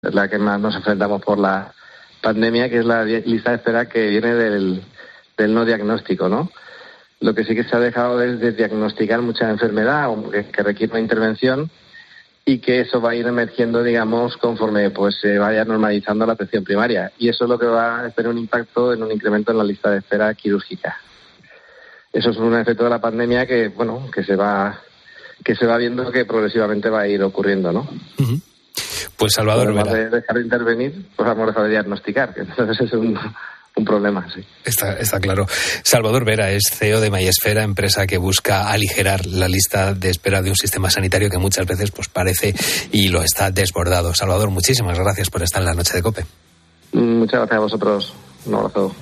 la que más nos enfrentamos por la pandemia, que es la lista de espera que viene del no diagnóstico, ¿no? Lo que sí que se ha dejado es de diagnosticar mucha enfermedad que requiere una intervención y que eso va a ir emergiendo, digamos, conforme pues se vaya normalizando la atención primaria. Y eso es lo que va a tener un impacto en un incremento en la lista de espera quirúrgica. Eso es un efecto de la pandemia que se va viendo que progresivamente va a ir ocurriendo, ¿no? Uh-huh. Pues Salvador Vera. De dejar de intervenir, pues vamos a dejar de diagnosticar, que entonces es un problema, sí. Está claro. Salvador Vera es CEO de MyEsfera, empresa que busca aligerar la lista de espera de un sistema sanitario que muchas veces pues parece y lo está desbordado. Salvador, muchísimas gracias por estar en la noche de COPE. Muchas gracias a vosotros. Un abrazo.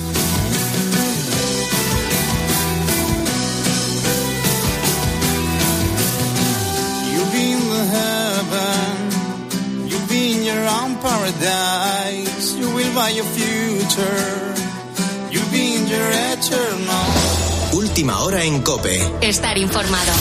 Paradise, you will buy your future, you'll be in your eternal. Última hora en COPE. Estar informado.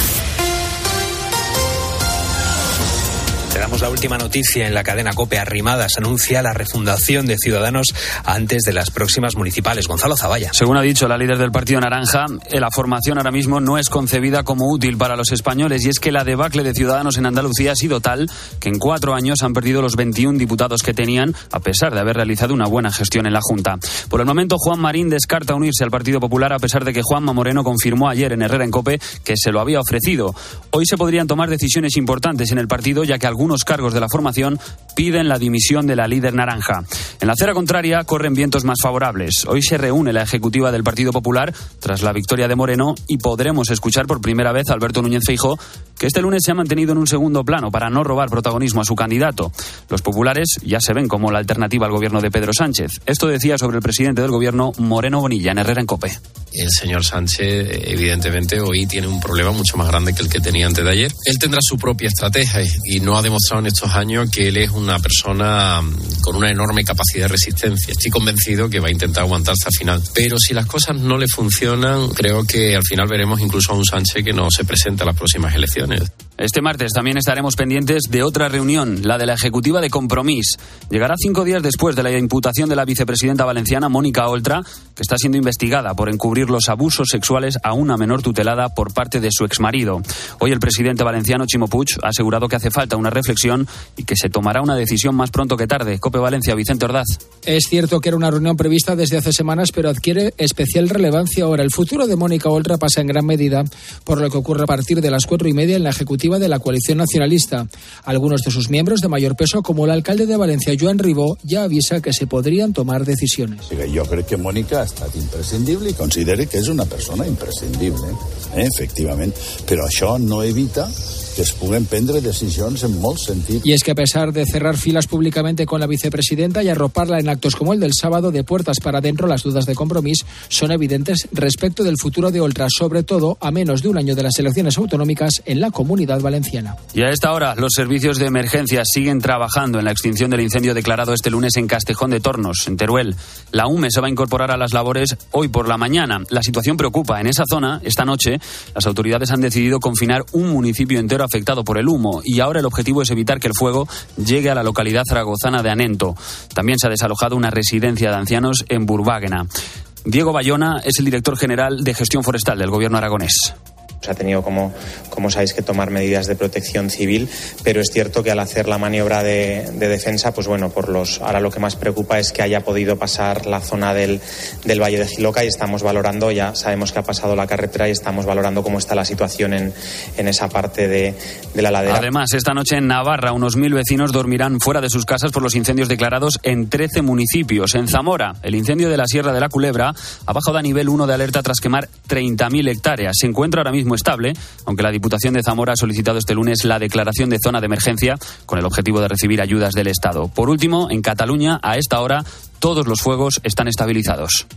Te damos la última noticia en la cadena COPE. Arrimadas anuncia la refundación de Ciudadanos antes de las próximas municipales. Gonzalo Zavalla. Según ha dicho la líder del Partido Naranja, la formación ahora mismo no es concebida como útil para los españoles, y es que la debacle de Ciudadanos en Andalucía ha sido tal que en 4 años han perdido los 21 diputados que tenían, a pesar de haber realizado una buena gestión en la Junta. Por el momento, Juan Marín descarta unirse al Partido Popular, a pesar de que Juanma Moreno confirmó ayer en Herrera en COPE que se lo había ofrecido. Hoy se podrían tomar decisiones importantes en el partido, ya que algunos cargos de la formación piden la dimisión de la líder naranja. En la acera contraria corren vientos más favorables. Hoy se reúne la ejecutiva del Partido Popular tras la victoria de Moreno y podremos escuchar por primera vez a Alberto Núñez Feijóo, que este lunes se ha mantenido en un segundo plano para no robar protagonismo a su candidato. Los populares ya se ven como la alternativa al gobierno de Pedro Sánchez. Esto decía sobre el presidente del gobierno, Moreno Bonilla, en Herrera en COPE. El señor Sánchez, evidentemente, hoy tiene un problema mucho más grande que el que tenía antes de ayer. Él tendrá su propia estrategia y no ha demostrado en estos años que él es una persona con una enorme capacidad de resistencia. Estoy convencido que va a intentar aguantar hasta el final. Pero si las cosas no le funcionan, creo que al final veremos incluso a un Sánchez que no se presenta a las próximas elecciones. Este martes también estaremos pendientes de otra reunión, la de la ejecutiva de Compromís. Llegará 5 días después de la imputación de la vicepresidenta valenciana Mónica Oltra, que está siendo investigada por encubrir los abusos sexuales a una menor tutelada por parte de su exmarido. Hoy el presidente valenciano, Ximo Puig, ha asegurado que hace falta una reflexión y que se tomará una decisión más pronto que tarde. COPE Valencia, Vicente Ordaz. Es cierto que era una reunión prevista desde hace semanas, pero adquiere especial relevancia ahora. El futuro de Mónica Oltra pasa en gran medida por lo que ocurre a partir de las 4:30 en la ejecutiva de la coalición nacionalista. Algunos de sus miembros de mayor peso, como el alcalde de Valencia, Joan Ribó, ya avisa que se podrían tomar decisiones. Jo crec que Mònica ha estat imprescindible i considere que és una persona imprescindible, efectivament. Però això no evita que es puguen prendre decisions en molts sentits. Y es que a pesar de cerrar filas públicamente con la vicepresidenta y arroparla en actos como el del sábado, de puertas para adentro, las dudas de Compromís son evidentes respecto del futuro de Oltra, sobre todo a menos de un año de las elecciones autonómicas en la Comunidad Valenciana. Y a esta hora, los servicios de emergencia siguen trabajando en la extinción del incendio declarado este lunes en Castejón de Tornos, en Teruel. La UME se va a incorporar a las labores hoy por la mañana. La situación preocupa. En esa zona, esta noche, las autoridades han decidido confinar un municipio entero afectado por el humo, y ahora el objetivo es evitar que el fuego llegue a la localidad zaragozana de Anento. También se ha desalojado una residencia de ancianos en Burbáguena. Diego Bayona es el director general de Gestión Forestal del Gobierno aragonés. Se ha tenido, como sabéis, que tomar medidas de protección civil, pero es cierto que al hacer la maniobra de defensa, pues bueno, ahora lo que más preocupa es que haya podido pasar la zona del Valle de Jiloca, y estamos valorando, ya sabemos que ha pasado la carretera y estamos valorando cómo está la situación en esa parte de la ladera. Además, esta noche en Navarra, unos 1.000 vecinos dormirán fuera de sus casas por los incendios declarados en 13 municipios. En Zamora, el incendio de la Sierra de la Culebra ha bajado a nivel 1 de alerta tras quemar 30.000 hectáreas. Se encuentra ahora mismo estable, aunque la Diputación de Zamora ha solicitado este lunes la declaración de zona de emergencia con el objetivo de recibir ayudas del Estado. Por último, en Cataluña, a esta hora, todos los fuegos están estabilizados.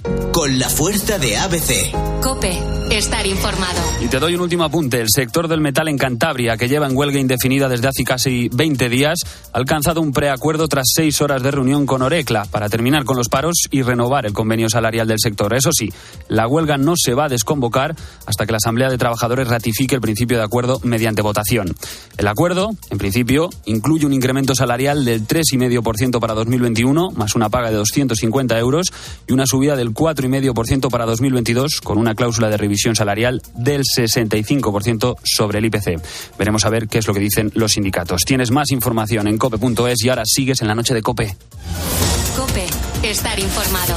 Con la fuerza de ABC. COPE. Estar informado. Y te doy un último apunte. El sector del metal en Cantabria, que lleva en huelga indefinida desde hace casi 20 días, ha alcanzado un preacuerdo tras 6 horas de reunión con Orecla para terminar con los paros y renovar el convenio salarial del sector. Eso sí, la huelga no se va a desconvocar hasta que la Asamblea de Trabajadores ratifique el principio de acuerdo mediante votación. El acuerdo, en principio, incluye un incremento salarial del 3,5% para 2021, más una paga de 250 euros, y una subida del 4,5% para 2022, con una cláusula de revisión salarial del 65% sobre el IPC. Veremos a ver qué es lo que dicen los sindicatos. Tienes más información en cope.es y ahora sigues en la noche de COPE. COPE. Estar informado.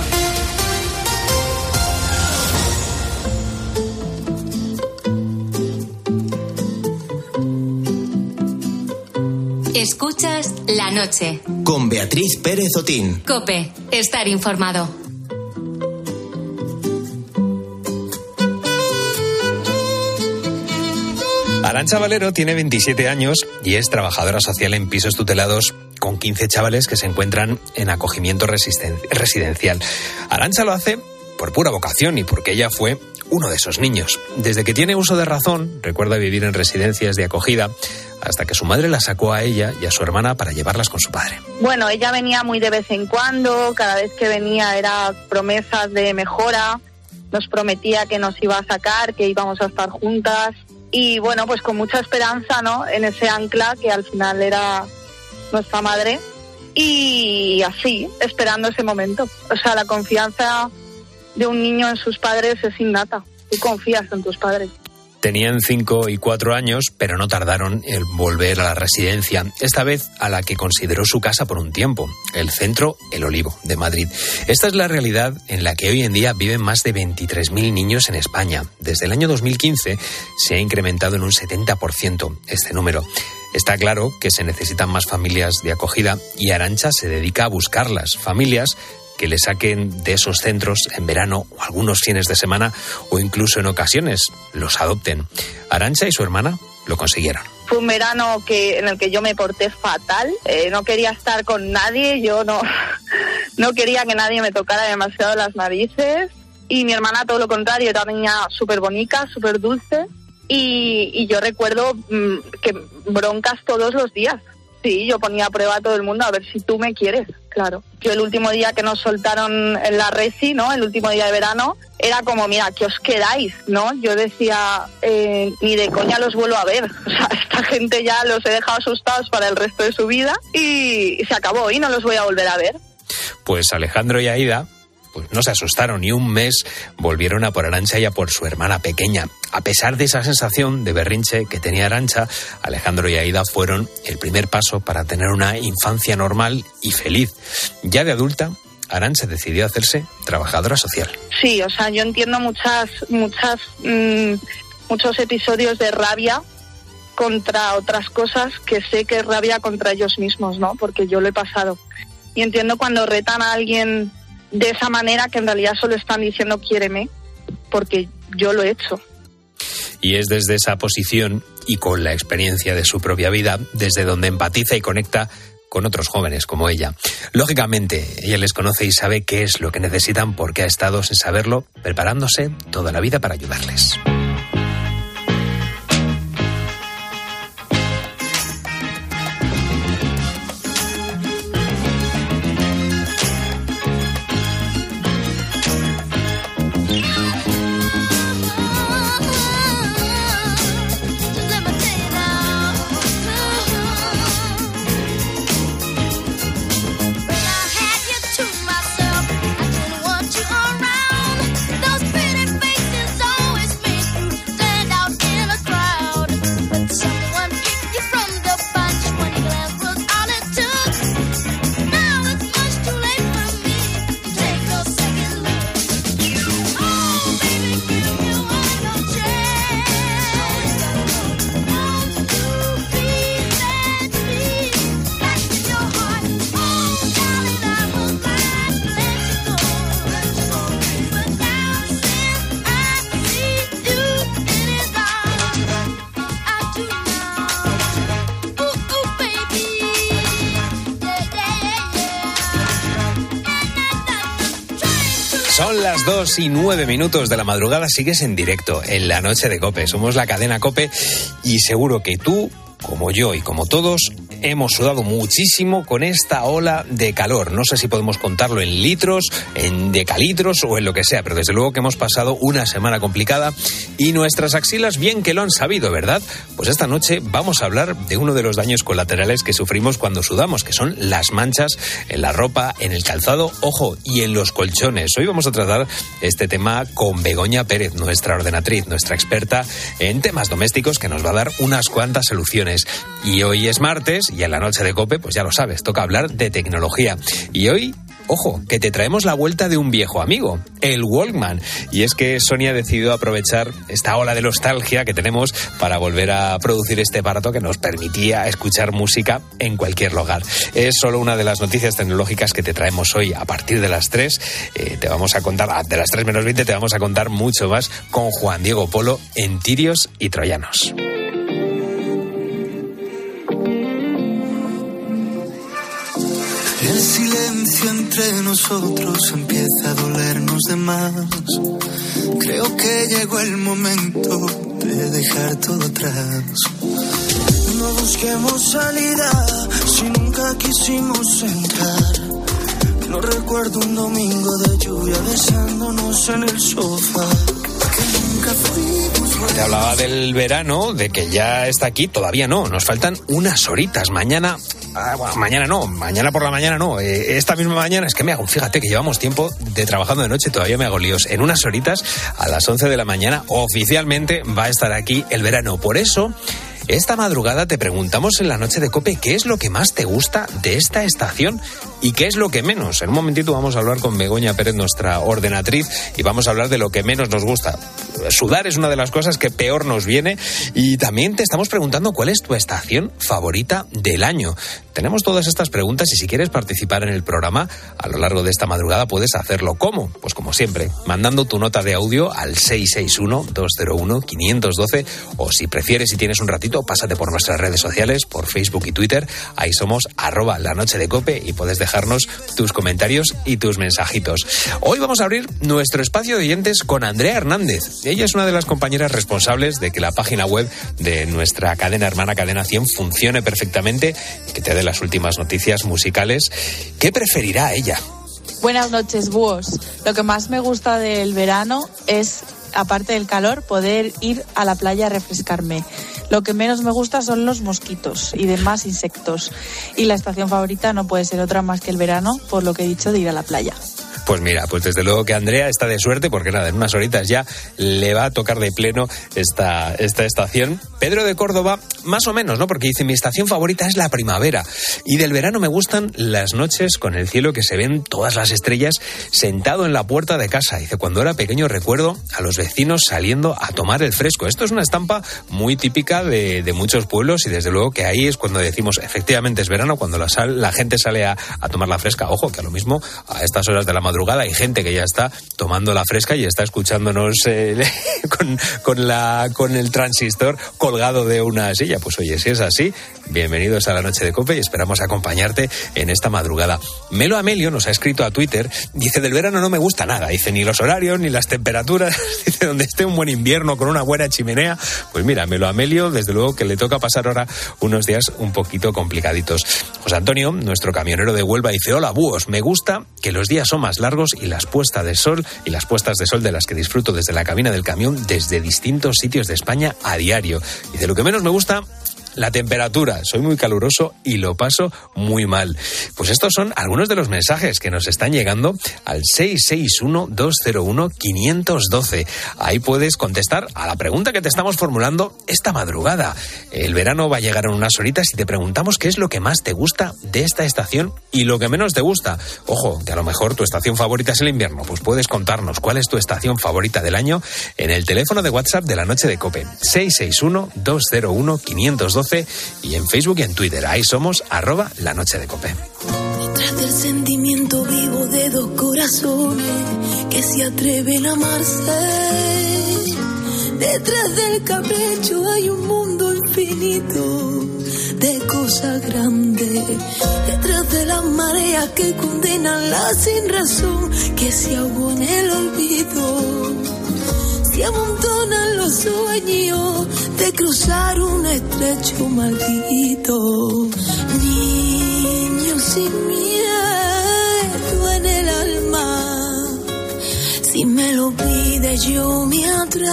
Escuchas La Noche. Con Beatriz Pérez Otín. COPE. Estar informado. Arantxa Valero tiene 27 años y es trabajadora social en pisos tutelados con 15 chavales que se encuentran en acogimiento residencial. Arantxa lo hace por pura vocación y porque ella fue uno de esos niños. Desde que tiene uso de razón, recuerda vivir en residencias de acogida hasta que su madre la sacó a ella y a su hermana para llevarlas con su padre. Bueno, ella venía muy de vez en cuando, cada vez que venía era promesas de mejora, nos prometía que nos iba a sacar, que íbamos a estar juntas. Y bueno, pues con mucha esperanza, ¿no? En ese ancla que al final era nuestra madre. Y así, esperando ese momento. O sea, la confianza de un niño en sus padres es innata. Tú confías en tus padres. Tenían 5 y 4 años, pero no tardaron en volver a la residencia, esta vez a la que consideró su casa por un tiempo, el Centro El Olivo de Madrid. Esta es la realidad en la que hoy en día viven más de 23.000 niños en España. Desde el año 2015 se ha incrementado en un 70% este número. Está claro que se necesitan más familias de acogida y Arantxa se dedica a buscarlas, familias que le saquen de esos centros en verano o algunos fines de semana o incluso en ocasiones los adopten. Arantxa y su hermana lo consiguieron. Fue un verano en el que yo me porté fatal, no quería estar con nadie, yo no quería que nadie me tocara demasiado las narices y mi hermana todo lo contrario, era una niña súper bonita, súper dulce y yo recuerdo que broncas todos los días. Sí, yo ponía a prueba a todo el mundo a ver si tú me quieres, claro. Yo el último día que nos soltaron en la resi, ¿no? El último día de verano, era como, mira, ¿qué os quedáis, no? Yo decía, ni de coña los vuelvo a ver. O sea, esta gente ya los he dejado asustados para el resto de su vida y se acabó y no los voy a volver a ver. Pues Alejandro y Aida pues no se asustaron y un mes volvieron a por Arantxa y a por su hermana pequeña. A pesar de esa sensación de berrinche que tenía Arantxa, Alejandro y Aida fueron el primer paso para tener una infancia normal y feliz. Ya de adulta, Arantxa decidió hacerse trabajadora social. Sí, o sea, yo entiendo muchos episodios de rabia contra otras cosas que sé que es rabia contra ellos mismos, ¿no? Porque yo lo he pasado. Y entiendo cuando retan a alguien de esa manera que en realidad solo están diciendo quiéreme, porque yo lo he hecho. Y es desde esa posición y con la experiencia de su propia vida, desde donde empatiza y conecta con otros jóvenes como ella. Lógicamente, ella les conoce y sabe qué es lo que necesitan porque ha estado, sin saberlo, preparándose toda la vida para ayudarles. Son las 2:09 de la madrugada, sigues en directo en la noche de COPE. Somos la cadena COPE y seguro que tú, como yo y como todos, hemos sudado muchísimo con esta ola de calor. No sé si podemos contarlo en litros, en decalitros o en lo que sea, pero desde luego que hemos pasado una semana complicada y nuestras axilas bien que lo han sabido, ¿verdad? Pues esta noche vamos a hablar de uno de los daños colaterales que sufrimos cuando sudamos, que son las manchas en la ropa, en el calzado, ojo, y en los colchones. Hoy vamos a tratar este tema con Begoña Pérez, nuestra ordenatriz, nuestra experta en temas domésticos, que nos va a dar unas cuantas soluciones. Y hoy es martes y en la noche de COPE, pues ya lo sabes, toca hablar de tecnología. Y hoy, ojo, que te traemos la vuelta de un viejo amigo, el Walkman. Y es que Sony ha decidido aprovechar esta ola de nostalgia que tenemos para volver a producir este aparato que nos permitía escuchar música en cualquier lugar. Es solo una de las noticias tecnológicas que te traemos hoy a partir de las 3. Te vamos a contar, de las 3 menos 20, te vamos a contar mucho más con Juan Diego Polo en Tirios y Troyanos. El silencio entre nosotros empieza a dolernos de más. Creo que llegó el momento de dejar todo atrás. No busquemos salida si nunca quisimos entrar. No recuerdo un domingo de lluvia besándonos en el sofá. Te hablaba del verano, de que ya está aquí, todavía no, nos faltan unas horitas. Mañana por la mañana no, esta misma mañana, es que me hago, fíjate que llevamos tiempo de trabajando de noche, todavía me hago líos. En unas horitas, a las 11 de la mañana, oficialmente va a estar aquí el verano. Por eso, esta madrugada te preguntamos en la noche de COPE qué es lo que más te gusta de esta estación y qué es lo que menos. En un momentito vamos a hablar con Begoña Pérez, nuestra ordenatriz, y vamos a hablar de lo que menos nos gusta. Sudar es una de las cosas que peor nos viene, y también te estamos preguntando cuál es tu estación favorita del año. Tenemos todas estas preguntas y si quieres participar en el programa a lo largo de esta madrugada puedes hacerlo. ¿Cómo? Pues como siempre, mandando tu nota de audio al 661-201-512, o si prefieres, si tienes un ratito, pásate por nuestras redes sociales, por Facebook y Twitter. Ahí somos @lanochedecope y puedes dejarnos tus comentarios y tus mensajitos. Hoy vamos a abrir nuestro espacio de oyentes con Andrea Hernández. Ella es una de las compañeras responsables de que la página web de nuestra cadena hermana Cadena 100 funcione perfectamente y que te dé las últimas noticias musicales. ¿Qué preferirá ella? Buenas noches, búhos. Lo que más me gusta del verano es, aparte del calor, poder ir a la playa a refrescarme. Lo que menos me gusta son los mosquitos y demás insectos. Y la estación favorita no puede ser otra más que el verano, por lo que he dicho de ir a la playa. Pues mira, pues desde luego que Andrea está de suerte, porque nada, en unas horitas ya le va a tocar de pleno esta estación. Pedro de Córdoba, más o menos, ¿no? Porque dice, mi estación favorita es la primavera. Y del verano me gustan las noches con el cielo que se ven todas las estrellas, sentado en la puerta de casa. Dice, cuando era pequeño recuerdo a los vecinos saliendo a tomar el fresco. Esto es una estampa muy típica de muchos pueblos, y desde luego que ahí es cuando decimos, efectivamente es verano, cuando la gente sale a tomar la fresca. Ojo, que a lo mismo a estas horas de la madrugada hay gente que ya está tomando la fresca y está escuchándonos con el transistor colgado de una silla. Pues oye, si es así, bienvenidos a la noche de COPE y esperamos acompañarte en esta madrugada. Melo Amelio nos ha escrito a Twitter, dice, del verano no me gusta nada, dice, ni los horarios, ni las temperaturas, dice, donde esté un buen invierno con una buena chimenea. Pues mira, Melo Amelio, desde luego que le toca pasar ahora unos días un poquito complicaditos. José Antonio, nuestro camionero de Huelva, dice, hola búhos, me gusta que los días son más largos y las puestas de sol de las que disfruto desde la cabina del camión desde distintos sitios de España a diario. Dice, lo que menos me gusta, la temperatura, soy muy caluroso y lo paso muy mal. Pues estos son algunos de los mensajes que nos están llegando al 661-201-512. Ahí puedes contestar a la pregunta que te estamos formulando esta madrugada. El verano va a llegar en unas horitas y te preguntamos qué es lo que más te gusta de esta estación y lo que menos te gusta. Ojo, que a lo mejor tu estación favorita es el invierno. Pues puedes contarnos cuál es tu estación favorita del año en el teléfono de WhatsApp de la noche de COPE, 661-201-512, y en Facebook y en Twitter. Ahí somos @lanochedecope. Detrás del sentimiento vivo de dos corazones que se atreven a amarse, detrás del capricho hay un mundo infinito de cosas cosa grande, detrás de las mareas que condenan la sin razón, que se ahogó en el olvido. Se amontonan los sueños de cruzar un estrecho maldito. Niño sin miedo en el alma, si me lo pide yo me atrevo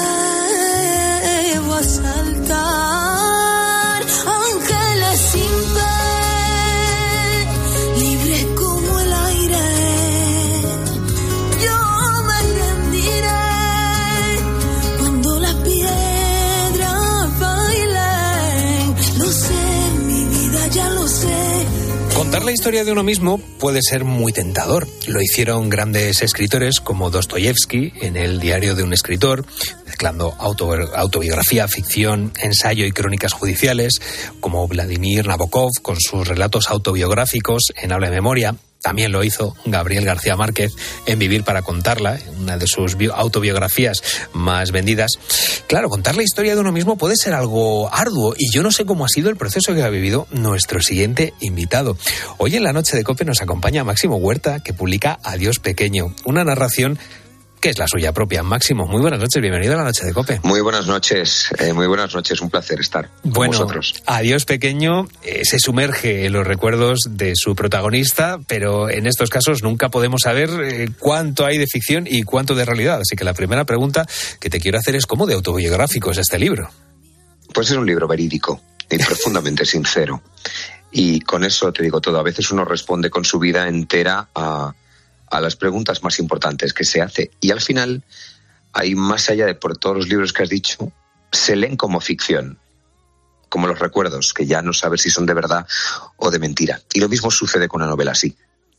a saltar. Ángeles sin ver, libres como el aire, yo me rendiré cuando las piedras bailen. Lo sé, mi vida ya lo sé. Contar la historia de uno mismo puede ser muy tentador. Lo hicieron grandes escritores como Dostoyevsky en El diario de un escritor, mezclando autobiografía, ficción, ensayo y crónicas judiciales, como Vladimir Nabokov con sus relatos autobiográficos en Habla de Memoria. También lo hizo Gabriel García Márquez en Vivir para contarla, una de sus autobiografías más vendidas. Claro, contar la historia de uno mismo puede ser algo arduo y yo no sé cómo ha sido el proceso que ha vivido nuestro siguiente invitado. Hoy en la noche de COPE nos acompaña Máximo Huerta, que publica Adiós Pequeño, una narración que es la suya propia. Máximo, muy buenas noches, bienvenido a la noche de COPE. Muy buenas noches, un placer estar con vosotros. Adiós Pequeño se sumerge en los recuerdos de su protagonista, pero en estos casos nunca podemos saber cuánto hay de ficción y cuánto de realidad. Así que la primera pregunta que te quiero hacer es ¿cómo de autobiográfico es este libro? Pues es un libro verídico y profundamente sincero. Y con eso te digo todo. A veces uno responde con su vida entera a las preguntas más importantes que se hace. Y al final, hay más allá de por todos los libros que has dicho, se leen como ficción, como los recuerdos, que ya no sabes si son de verdad o de mentira. Y lo mismo sucede con una novela así.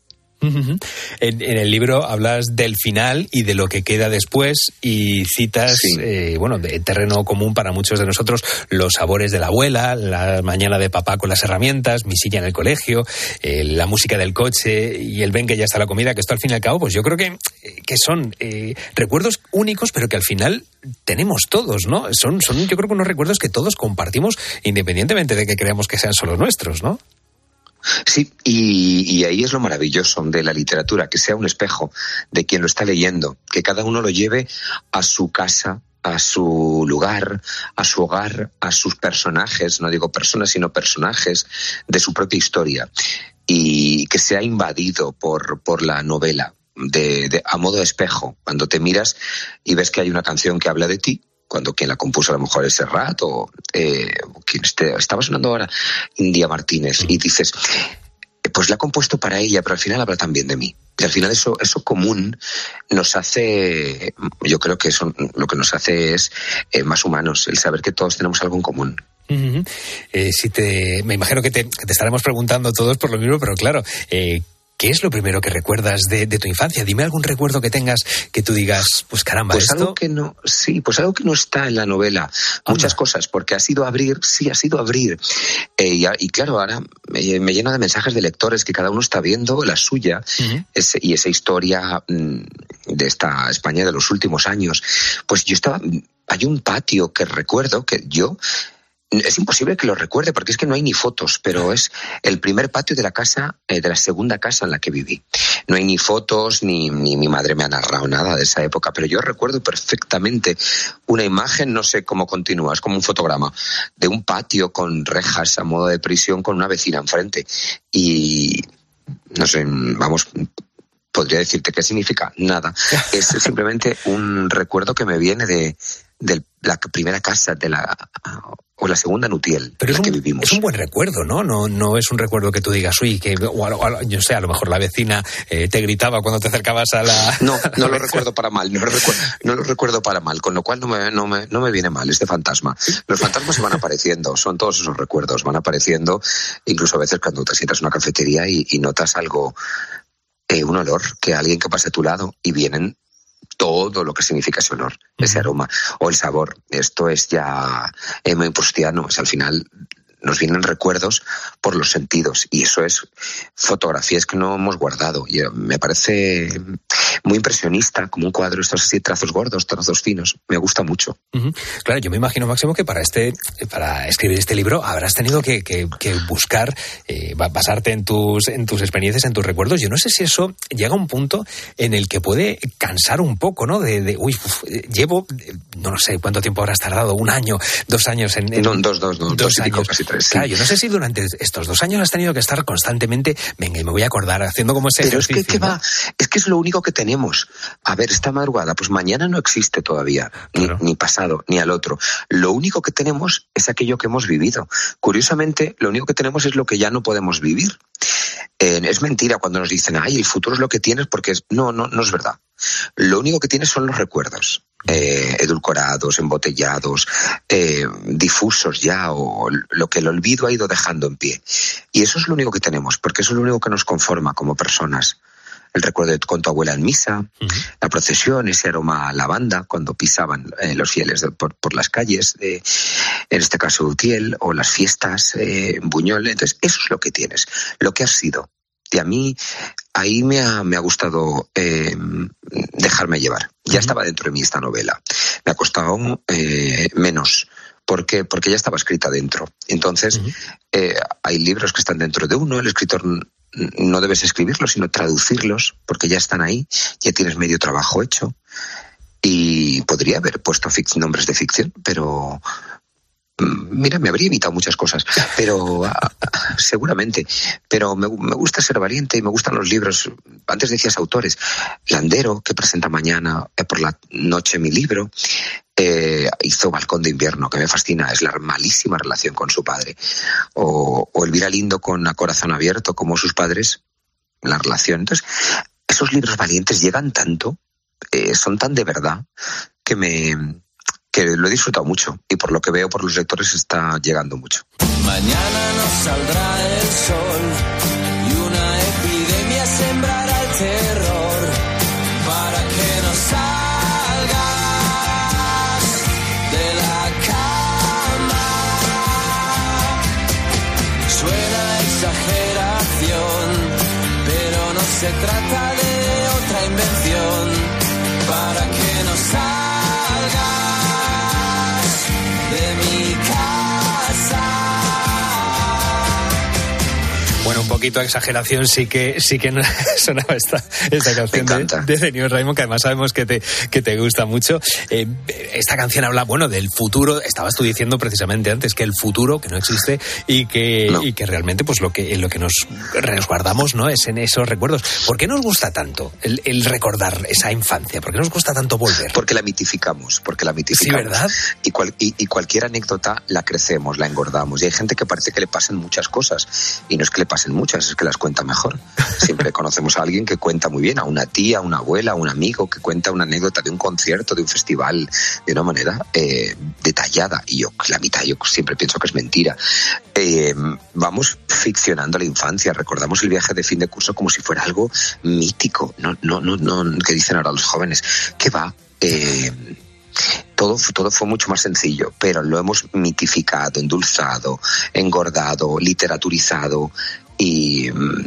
En el libro hablas del final y de lo que queda después y citas, de terreno común para muchos de nosotros, los sabores de la abuela, la mañana de papá con las herramientas, mi silla en el colegio, la música del coche y el ven que ya está la comida, que esto al fin y al cabo, pues yo creo que son recuerdos únicos, pero que al final tenemos todos, ¿no? Son yo creo que unos recuerdos que todos compartimos independientemente de que creamos que sean solo nuestros, ¿no? Sí, y ahí es lo maravilloso de la literatura, que sea un espejo de quien lo está leyendo, que cada uno lo lleve a su casa, a su lugar, a su hogar, a sus personajes, no digo personas, sino personajes de su propia historia, y que sea invadido por la novela, a modo de espejo, cuando te miras y ves que hay una canción que habla de ti, cuando quien la compuso a lo mejor es Serrat o quien estaba sonando ahora, India Martínez, y dices, pues la ha compuesto para ella, pero al final habla también de mí. Y al final eso común nos hace, yo creo que eso lo que nos hace es más humanos, el saber que todos tenemos algo en común. Uh-huh. Me imagino que te estaremos preguntando todos por lo mismo, pero claro, ¿qué es lo primero que recuerdas de tu infancia? Dime algún recuerdo que tengas que tú digas, pues caramba, pues esto... algo que no está en la novela. Muchas cosas, porque ha sido abrir. Y claro, ahora me lleno de mensajes de lectores que cada uno está viendo la suya, uh-huh. Y esa historia de esta España de los últimos años. Pues hay un patio que recuerdo que yo... Es imposible que lo recuerde porque es que no hay ni fotos, pero es el primer patio de la casa, de la segunda casa en la que viví. No hay ni fotos, ni mi madre me ha narrado nada de esa época, pero yo recuerdo perfectamente una imagen, no sé cómo continúa, es como un fotograma, de un patio con rejas a modo de prisión con una vecina enfrente. Y no sé, podría decirte qué significa, nada. Es simplemente un recuerdo que me viene de la primera casa o la segunda en Utiel, pero en la que vivimos. Es un buen recuerdo, ¿no? No es un recuerdo que tú digas, uy, yo sé, a lo mejor la vecina te gritaba cuando te acercabas a la... No lo recuerdo para mal, no lo recuerdo para mal, con lo cual no me viene mal este fantasma. Los fantasmas se van apareciendo, son todos esos recuerdos, van apareciendo, incluso a veces cuando te sientas en una cafetería y notas algo, un olor, que alguien que pasa a tu lado y vienen todo lo que significa ese olor, ese aroma o el sabor. Esto es ya muy prustiano, es al final nos vienen recuerdos por los sentidos, y eso es fotografías que no hemos guardado. Y me parece muy impresionista, como un cuadro, estos así, trazos gordos, trazos finos. Me gusta mucho. Claro, yo me imagino, Máximo, que para escribir este libro habrás tenido que buscar, basarte en tus experiencias, en tus recuerdos. Yo no sé si eso llega a un punto en el que puede cansar un poco, ¿no? Llevo, no sé cuánto tiempo habrás tardado, 1 año, 2 años dos años. Casi 3. Claro, yo no sé si durante estos 2 años has tenido que estar constantemente, venga, y me voy a acordar, haciendo como ese ejercicio. Pero es que ¿no? Es que es lo único que tenemos. A ver, esta madrugada, pues mañana no existe todavía, claro. ni pasado, ni al otro. Lo único que tenemos es aquello que hemos vivido. Curiosamente, lo único que tenemos es lo que ya no podemos vivir. Es mentira cuando nos dicen, ay, el futuro es lo que tienes, porque no es verdad. Lo único que tienes son los recuerdos. Edulcorados, embotellados, difusos ya, o lo que el olvido ha ido dejando en pie. Y eso es lo único que tenemos, porque eso es lo único que nos conforma como personas. El recuerdo con tu abuela en misa, la procesión, ese aroma a lavanda cuando pisaban los fieles por las calles, en este caso Utiel, o las fiestas en Buñol. Entonces, eso es lo que tienes, lo que has sido. Y a mí ahí me ha gustado dejarme llevar. Ya estaba dentro de mí esta novela. Me ha costado menos. ¿Por qué? Porque ya estaba escrita dentro. Entonces, hay libros que están dentro de uno. El escritor no debes escribirlos, sino traducirlos, porque ya están ahí. Ya tienes medio trabajo hecho. Y podría haber puesto nombres de ficción, pero... Mira, me habría evitado muchas cosas, pero seguramente. Pero me gusta ser valiente y me gustan los libros. Antes decías autores. Landero, que presenta mañana por la noche mi libro, hizo Balcón de invierno, que me fascina. Es la malísima relación con su padre. O Elvira Lindo con A corazón abierto, como sus padres, la relación. Entonces, esos libros valientes llegan tanto, son tan de verdad, que lo he disfrutado mucho, y por lo que veo por los lectores está llegando mucho. Mañana nos saldrá el sol y una epidemia sembrará el terror para que no salgas de la cama. Suena exageración, pero no se trata de otra invención para que no salgas de mi casa. Bueno, un poquito de exageración sí que sonaba esta canción de Neil Raymond, que además sabemos que te gusta mucho. Esta canción habla, bueno, del futuro. Estabas tú diciendo precisamente antes que el futuro, que no existe, y que realmente pues lo que nos resguardamos, ¿no?, es en esos recuerdos. ¿Por qué nos gusta tanto el recordar esa infancia? ¿Por qué nos gusta tanto volver? Porque la mitificamos. Sí, ¿verdad? Y cualquier anécdota la crecemos, la engordamos. Y hay gente que parece que le pasan muchas cosas, y no es que le pasen muchas, es que las cuenta mejor. Siempre conocemos a alguien que cuenta muy bien, a una tía, a una abuela, a un amigo que cuenta una anécdota de un concierto, de un festival, de una manera detallada. Y la mitad yo siempre pienso que es mentira. Vamos ficcionando la infancia, recordamos el viaje de fin de curso como si fuera algo mítico. No, que dicen ahora los jóvenes. ¿Qué va? Todo fue mucho más sencillo, pero lo hemos mitificado, endulzado, engordado, literaturizado y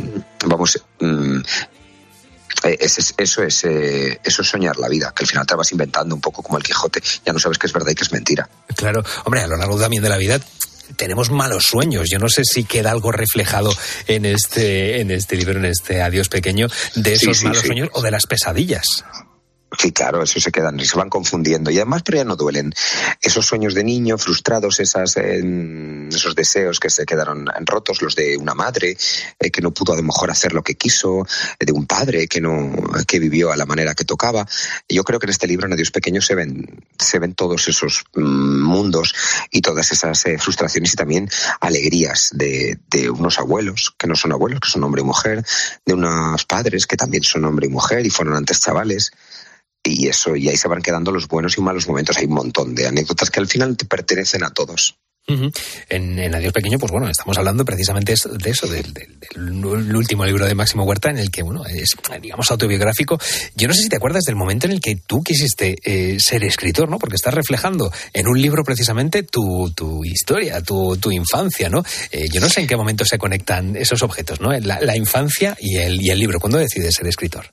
eso es soñar la vida, que al final te vas inventando un poco como el Quijote, ya no sabes qué es verdad y qué es mentira. Claro, hombre, a lo largo también de la vida tenemos malos sueños. Yo no sé si queda algo reflejado en este libro, en este Adiós pequeño, de esos malos sueños o de las pesadillas. Sí, claro, eso se van confundiendo y además pero ya no duelen. Esos sueños de niño frustrados, esos deseos que se quedaron rotos, los de una madre que no pudo a lo mejor hacer lo que quiso, de un padre que vivió a la manera que tocaba. Yo creo que en este libro, en Adiós pequeño, se ven todos esos mundos y todas esas frustraciones y también alegrías de unos abuelos que no son abuelos, que son hombre y mujer, de unos padres que también son hombre y mujer y fueron antes chavales. Y ahí se van quedando los buenos y malos momentos. Hay un montón de anécdotas que al final te pertenecen a todos. En Adiós Pequeño, pues bueno, estamos hablando precisamente de eso, del último libro de Máximo Huerta, en el que, bueno, es, digamos, autobiográfico. Yo no sé si te acuerdas del momento en el que tú quisiste ser escritor, ¿no? Porque estás reflejando en un libro precisamente tu historia, tu infancia, ¿no? Yo no sé en qué momento se conectan esos objetos, ¿no? La infancia y el libro. ¿Cuándo decides ser escritor?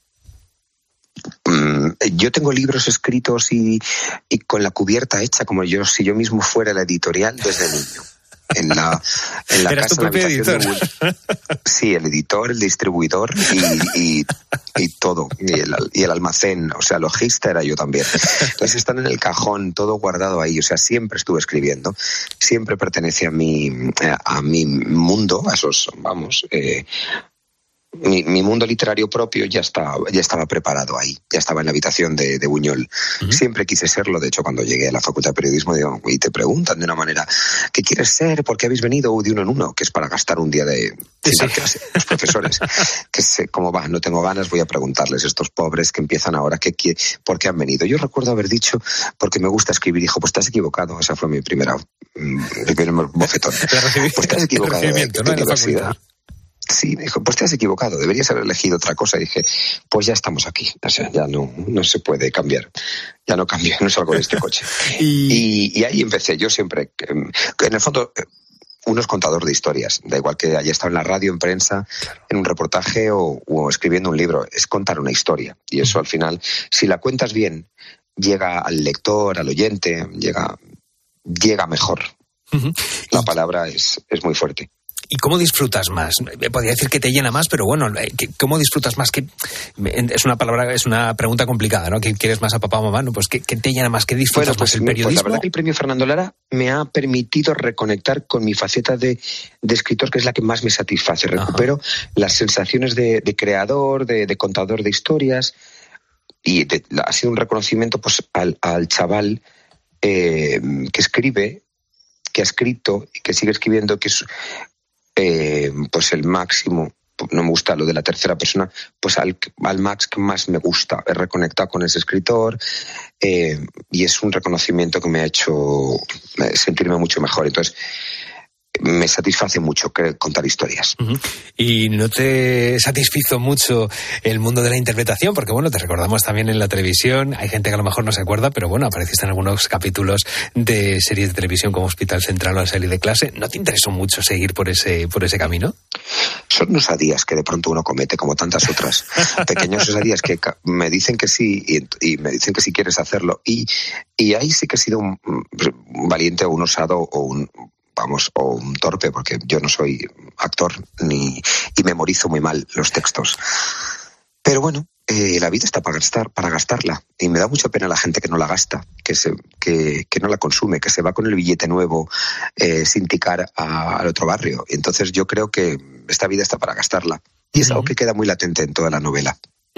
Yo tengo libros escritos y con la cubierta hecha como si yo mismo fuera la editorial desde niño. En la ¿Eras casa, tu propio editor? Sí, el editor, el distribuidor y todo. Y el almacén, o sea, logista era yo también. Entonces están en el cajón, todo guardado ahí. O sea, siempre estuve escribiendo. Siempre pertenece a mi mundo, a esos, vamos... Mi mundo literario propio ya estaba preparado ahí, ya estaba en la habitación de Buñol. Siempre quise serlo. De hecho, cuando llegué a la Facultad de Periodismo y te preguntan de una manera, ¿qué quieres ser? ¿Por qué habéis venido de uno en uno? Que es para gastar un día de clase, los profesores. Que sé cómo va, no tengo ganas, voy a preguntarles a estos pobres que empiezan ahora por qué han venido. Yo recuerdo haber dicho, porque me gusta escribir, dijo, pues te has equivocado. Esa fue mi primer bofetón. Pues te has equivocado de universidad. Sí, me dijo, pues te has equivocado, deberías haber elegido otra cosa. Y dije, pues ya estamos aquí, o sea, ya no se puede cambiar, ya no cambio, no salgo de este coche. Y ahí empecé, yo siempre, en el fondo, uno es contador de historias, da igual que haya estado en la radio, en prensa, en un reportaje o escribiendo un libro, es contar una historia. Y eso al final, si la cuentas bien, llega al lector, al oyente, llega mejor. La palabra es muy fuerte. ¿Y cómo disfrutas más? Podría decir que te llena más, pero bueno, ¿cómo disfrutas más? Es una pregunta complicada, ¿no? ¿Qué quieres más a papá o mamá? No, pues ¿qué te llena más? ¿Qué disfrutas más? ¿El periodismo? Pues la verdad que el premio Fernando Lara me ha permitido reconectar con mi faceta de escritor, que es la que más me satisface. Recupero las sensaciones de creador, de contador de historias, y ha sido un reconocimiento pues al chaval que escribe, que ha escrito y que sigue escribiendo, que es pues el máximo, no me gusta lo de la tercera persona, pues al Max que más me gusta, he reconectado con ese escritor, y es un reconocimiento que me ha hecho sentirme mucho mejor. Entonces me satisface mucho contar historias. ¿Y no te satisfizo mucho el mundo de la interpretación? Porque bueno, te recordamos también en la televisión, hay gente que a lo mejor no se acuerda, pero bueno, apareciste en algunos capítulos de series de televisión como Hospital Central o La Serie de Clase. ¿No te interesó mucho seguir por ese camino? Son osadías que de pronto uno comete, como tantas otras. Pequeñas osadías que me dicen que sí y me dicen que sí quieres hacerlo. Y ahí sí que he sido un valiente o un osado o un torpe, porque yo no soy actor y memorizo muy mal los textos. Pero bueno, la vida está para gastarla, y me da mucha pena la gente que no la gasta, que no la consume, que se va con el billete nuevo sin ticar al otro barrio. Y entonces yo creo que esta vida está para gastarla, y es algo que queda muy latente en toda la novela.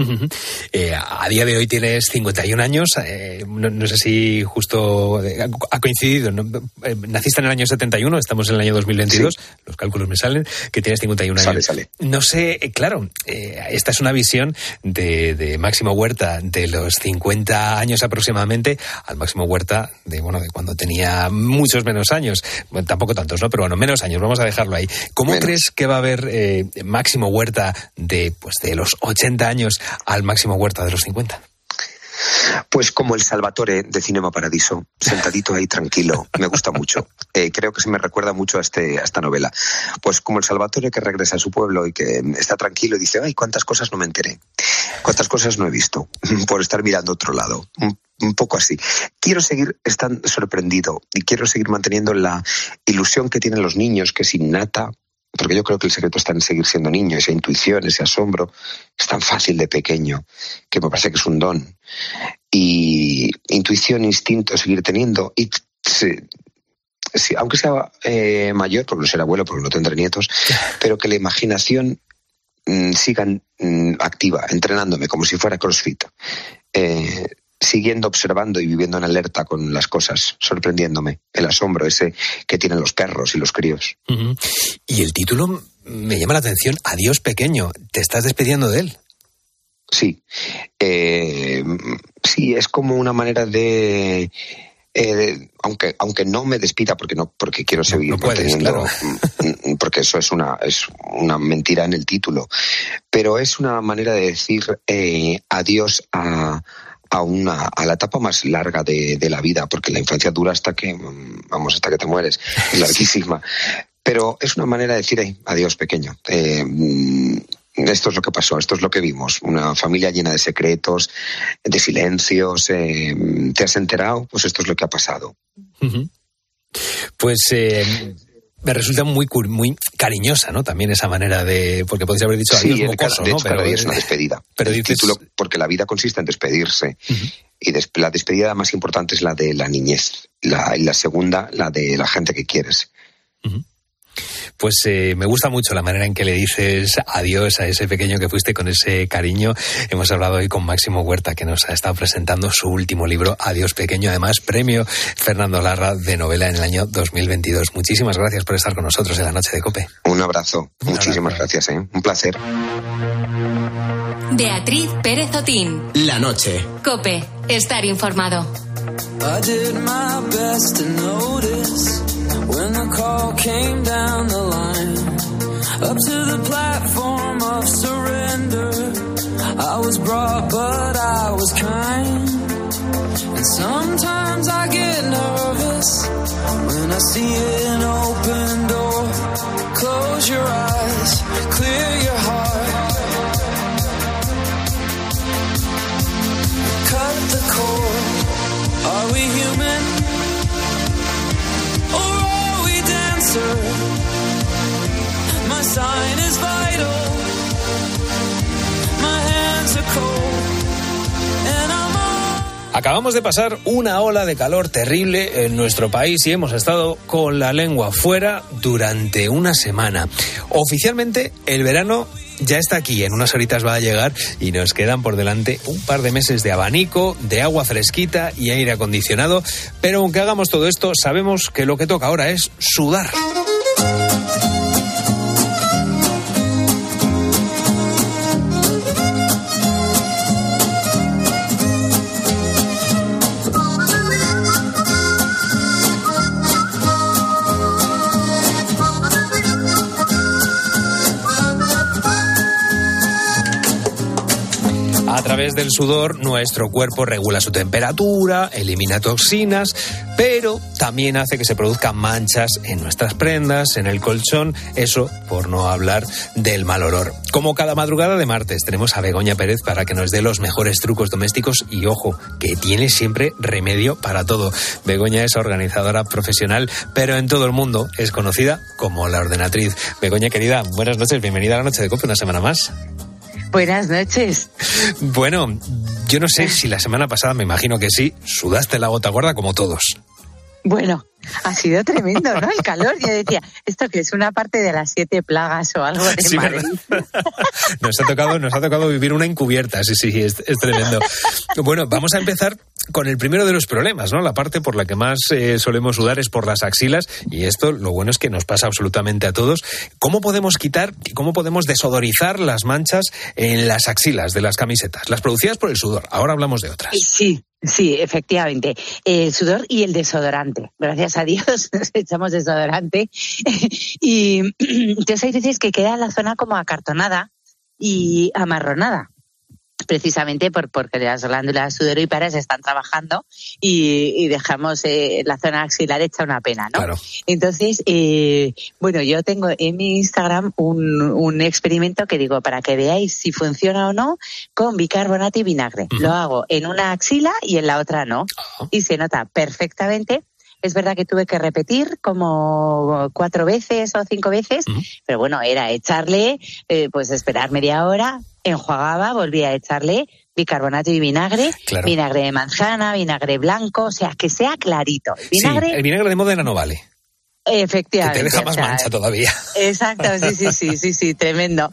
A día de hoy tienes 51 años, no sé si justo ha coincidido, ¿no? Naciste en el año 71, estamos en el año 2022, sí. Los cálculos me salen, que tienes 51 años. Sale. No sé, claro, esta es una visión de Máximo Huerta de los 50 años aproximadamente al Máximo Huerta de cuando tenía muchos menos años, bueno, tampoco tantos, ¿no? Pero bueno, menos años, vamos a dejarlo ahí. ¿Cómo crees que va a haber Máximo Huerta de los 80 años al Máximo Huerta de los 50? Pues como el Salvatore de Cinema Paradiso, sentadito ahí tranquilo, me gusta mucho. Creo que se me recuerda mucho a esta novela. Pues como el Salvatore que regresa a su pueblo y que está tranquilo y dice, ay, cuántas cosas no me enteré, cuántas cosas no he visto por estar mirando a otro lado. Un poco así. Quiero seguir estando sorprendido y quiero seguir manteniendo la ilusión que tienen los niños, que es innata. Porque yo creo que el secreto está en seguir siendo niño, esa intuición, ese asombro, es tan fácil de pequeño, que me parece que es un don. Y intuición, instinto, seguir teniendo, y aunque sea mayor, porque no seré abuelo, porque no tendré nietos, pero que la imaginación siga activa, entrenándome como si fuera CrossFit. Siguiendo observando y viviendo en alerta con las cosas, sorprendiéndome, el asombro ese que tienen los perros y los críos. Y el título me llama la atención, Adiós Pequeño, ¿te estás despidiendo de él? Sí, sí, es como una manera de aunque no me despida porque quiero seguir manteniendo, porque eso es una mentira en el título, pero es una manera de decir adiós a la etapa más larga de la vida, porque la infancia dura hasta que te mueres, es larguísima. Pero es una manera de decir adiós, pequeño. Esto es lo que pasó, esto es lo que vimos. Una familia llena de secretos, de silencios. ¿Te has enterado? Pues esto es lo que ha pasado. Uh-huh. Pues me resulta muy cariñosa, ¿no? También esa manera de... Porque podéis haber dicho adiós mocoso, ¿no? Pero es una despedida. Pero el dices... título, porque la vida consiste en despedirse. Uh-huh. Y la despedida más importante es la de la niñez. Y la segunda, la de la gente que quieres. Uh-huh. Pues me gusta mucho la manera en que le dices adiós a ese pequeño que fuiste con ese cariño. Hemos hablado hoy con Máximo Huerta, que nos ha estado presentando su último libro, Adiós Pequeño, además premio Fernando Larra de novela en el año 2022. Muchísimas gracias por estar con nosotros en la noche de COPE. Un abrazo. Muchísimas gracias. Un placer. Beatriz Pérez Otín. La noche. COPE. Estar informado. I did my best to notice when the call came down the line, up to the platform of surrender. I was brought, but I was kind. And sometimes I get nervous when I see an open door. Close your eyes, clear your heart. Cut the cord. Are we human? Or are we dancer? My sign is vital. My hands are cold. And I'm all... Acabamos de pasar una ola de calor terrible en nuestro país y hemos estado con la lengua fuera durante una semana. Oficialmente, el verano ya está aquí, en unas horitas va a llegar y nos quedan por delante un par de meses de abanico, de agua fresquita y aire acondicionado, pero aunque hagamos todo esto, sabemos que lo que toca ahora es sudar. A través del sudor, nuestro cuerpo regula su temperatura, elimina toxinas, pero también hace que se produzcan manchas en nuestras prendas, en el colchón, eso por no hablar del mal olor. Como cada madrugada de martes, tenemos a Begoña Pérez para que nos dé los mejores trucos domésticos y, ojo, que tiene siempre remedio para todo. Begoña es organizadora profesional, pero en todo el mundo es conocida como la ordenatriz. Begoña, querida, buenas noches, bienvenida a la Noche de COPE una semana más. Buenas noches. Bueno, yo no sé si la semana pasada, me imagino que sí, sudaste la gota gorda como todos. Bueno, ha sido tremendo, ¿no? El calor. Yo decía, ¿esto que es una parte de las 7 plagas o algo de sí, Madrid? Nos ha tocado vivir una encubierta, sí, es tremendo. Bueno, vamos a empezar con el primero de los problemas, ¿no? La parte por la que más solemos sudar es por las axilas, y esto lo bueno es que nos pasa absolutamente a todos. ¿Cómo podemos quitar y cómo podemos desodorizar las manchas en las axilas de las camisetas? Las producidas por el sudor. Ahora hablamos de otras. Sí, efectivamente. El sudor y el desodorante. Gracias a Dios nos echamos desodorante. Y entonces hay veces que queda la zona como acartonada y amarronada. Precisamente porque las glándulas sudoríparas están trabajando y dejamos la zona axilar hecha una pena, ¿no? Claro. Entonces, bueno, yo tengo en mi Instagram un experimento que digo para que veáis si funciona o no con bicarbonato y vinagre. Uh-huh. Lo hago en una axila y en la otra no. Uh-huh. Y se nota perfectamente. Es verdad que tuve que repetir como 4 veces o 5 veces, uh-huh. Pero bueno, era echarle, pues esperar media hora, enjuagaba, volvía a echarle bicarbonato y vinagre, claro. Vinagre de manzana, vinagre blanco, o sea, que sea clarito. Vinagre, sí, el vinagre de Módena no vale. Efectivamente. Que te deja más mancha todavía. Exacto, sí, tremendo.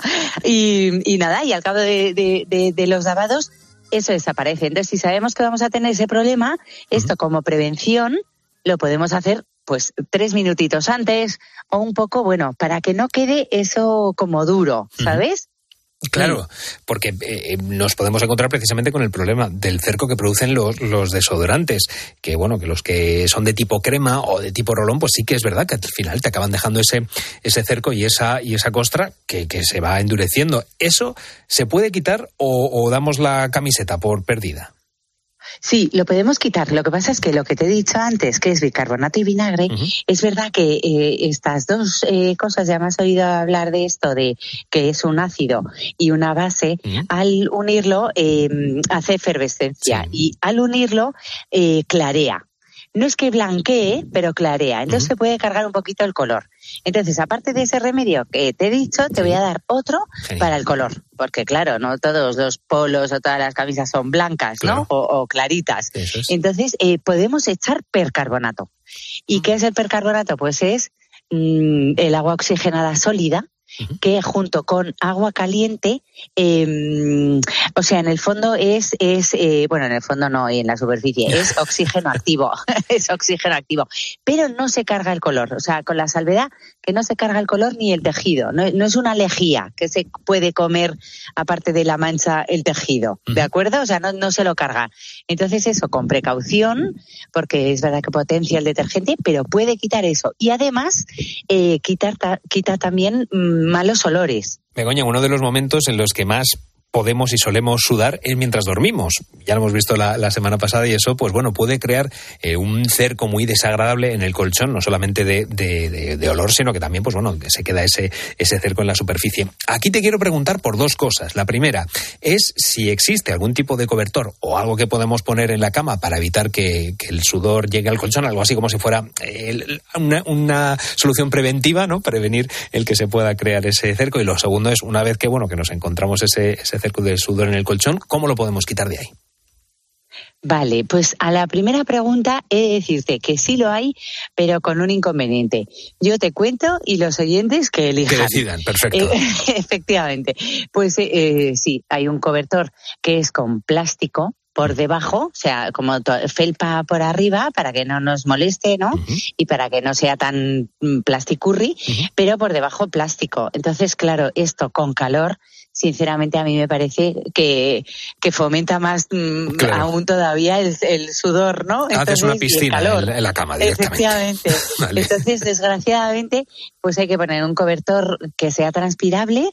Y nada, y al cabo de los lavados, eso desaparece. Entonces, si sabemos que vamos a tener ese problema, esto como prevención lo podemos hacer pues 3 minutitos antes o un poco, bueno, para que no quede eso como duro, ¿sabes? Claro, porque nos podemos encontrar precisamente con el problema del cerco que producen los desodorantes, que bueno, que los que son de tipo crema o de tipo rolón, pues sí que es verdad que al final te acaban dejando ese cerco y esa costra que se va endureciendo. ¿Eso se puede quitar o damos la camiseta por perdida? Sí, lo podemos quitar. Lo que pasa es que lo que te he dicho antes, que es bicarbonato y vinagre, es verdad que estas dos cosas, ya me has oído hablar de esto, de que es un ácido y una base, al unirlo hace efervescencia y al unirlo clarea. No es que blanquee, pero clarea. Entonces se puede cargar un poquito el color. Entonces, aparte de ese remedio que te he dicho, te voy a dar otro para el color. Porque, claro, no todos los polos o todas las camisas son blancas, ¿no? O claritas. Entonces, podemos echar percarbonato. ¿Y qué es el percarbonato? Pues es el agua oxigenada sólida, que junto con agua caliente, o sea, en el fondo bueno, en el fondo no, en la superficie, es oxígeno activo, es oxígeno activo, pero no se carga el color, o sea, con la salvedad que no se carga el color ni el tejido, no es una lejía que se puede comer aparte de la mancha el tejido, ¿de acuerdo? O sea, no se lo carga. Entonces eso, con precaución, porque es verdad que potencia el detergente, pero puede quitar eso. Y además, quita también malos olores. Begoña, uno de los momentos en los que más podemos y solemos sudar es mientras dormimos. Ya lo hemos visto la semana pasada y eso, pues bueno, puede crear un cerco muy desagradable en el colchón, no solamente de olor, sino que también, pues bueno, que se queda ese cerco en la superficie. Aquí te quiero preguntar por dos cosas. La primera es si existe algún tipo de cobertor o algo que podemos poner en la cama para evitar que el sudor llegue al colchón, algo así como si fuera una solución preventiva, ¿no? Prevenir el que se pueda crear ese cerco. Y lo segundo es, una vez que nos encontramos ese cerco de sudor en el colchón, ¿cómo lo podemos quitar de ahí? Vale, pues a la primera pregunta he de decirte que sí lo hay, pero con un inconveniente. Yo te cuento y los oyentes que elijan. Que decidan, perfecto. Efectivamente. Pues sí, hay un cobertor que es con plástico por debajo, o sea, como felpa por arriba para que no nos moleste, ¿no? Y para que no sea tan plasticurri, pero por debajo plástico. Entonces, claro, esto con calor, sinceramente a mí me parece que fomenta más aún todavía el sudor, ¿no? Entonces, haces una piscina en la cama directamente. Efectivamente. Vale. Entonces, desgraciadamente, pues hay que poner un cobertor que sea transpirable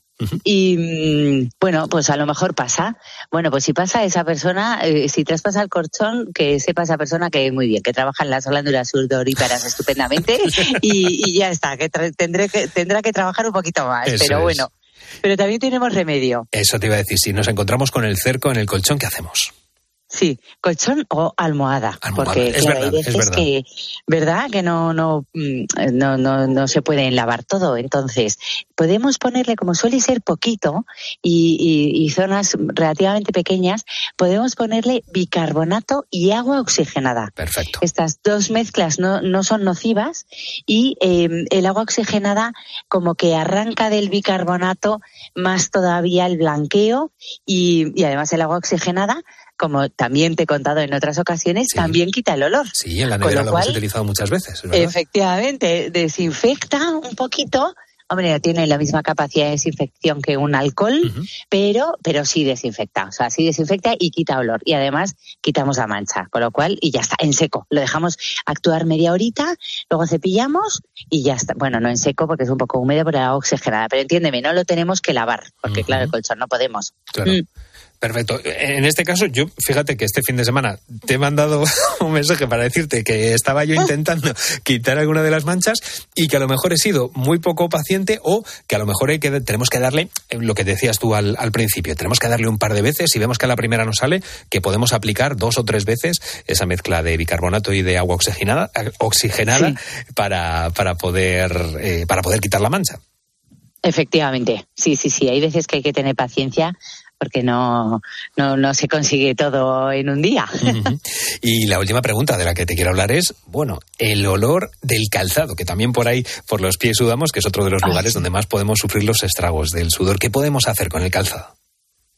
y, bueno, pues a lo mejor pasa. Bueno, pues si pasa esa persona, si traspasa el colchón, que sepa esa persona que muy bien, que trabaja en las glándulas sudoríparas estupendamente y ya está, que tendrá que trabajar un poquito más, eso pero bueno. Pero también tenemos remedio. Eso te iba a decir, si nos encontramos con el cerco en el colchón, ¿qué hacemos? Sí, colchón o almohada, porque es claro, verdad, hay veces que, ¿verdad? Que no se pueden lavar todo. Entonces, podemos ponerle, como suele ser poquito y zonas relativamente pequeñas, podemos ponerle bicarbonato y agua oxigenada. Perfecto. Estas dos mezclas no son nocivas y el agua oxigenada como que arranca del bicarbonato más todavía el blanqueo y además el agua oxigenada, como también te he contado en otras ocasiones, también quita el olor. Sí, en la nevera lo hemos utilizado muchas veces, ¿verdad? Efectivamente, desinfecta un poquito. Hombre, no tiene la misma capacidad de desinfección que un alcohol, pero sí desinfecta. O sea, sí desinfecta y quita olor. Y además quitamos la mancha, con lo cual, y ya está, en seco. Lo dejamos actuar media horita, luego cepillamos y ya está. Bueno, no en seco porque es un poco húmedo por el agua oxigenada, pero entiéndeme, no lo tenemos que lavar, porque claro, el colchón no podemos. Claro. Perfecto. En este caso, yo, fíjate que este fin de semana te he mandado un mensaje para decirte que estaba yo intentando quitar alguna de las manchas y que a lo mejor he sido muy poco paciente o que a lo mejor tenemos que darle, lo que decías tú al principio, tenemos que darle un par de veces. Si vemos que a la primera no sale, que podemos aplicar 2 o 3 veces esa mezcla de bicarbonato y de agua oxigenada sí, para poder quitar la mancha. Efectivamente, sí. Hay veces que hay que tener paciencia porque no se consigue todo en un día. Y la última pregunta de la que te quiero hablar es, bueno, el olor del calzado, que también por ahí, por los pies sudamos, que es otro de los lugares donde más podemos sufrir los estragos del sudor. ¿Qué podemos hacer con el calzado?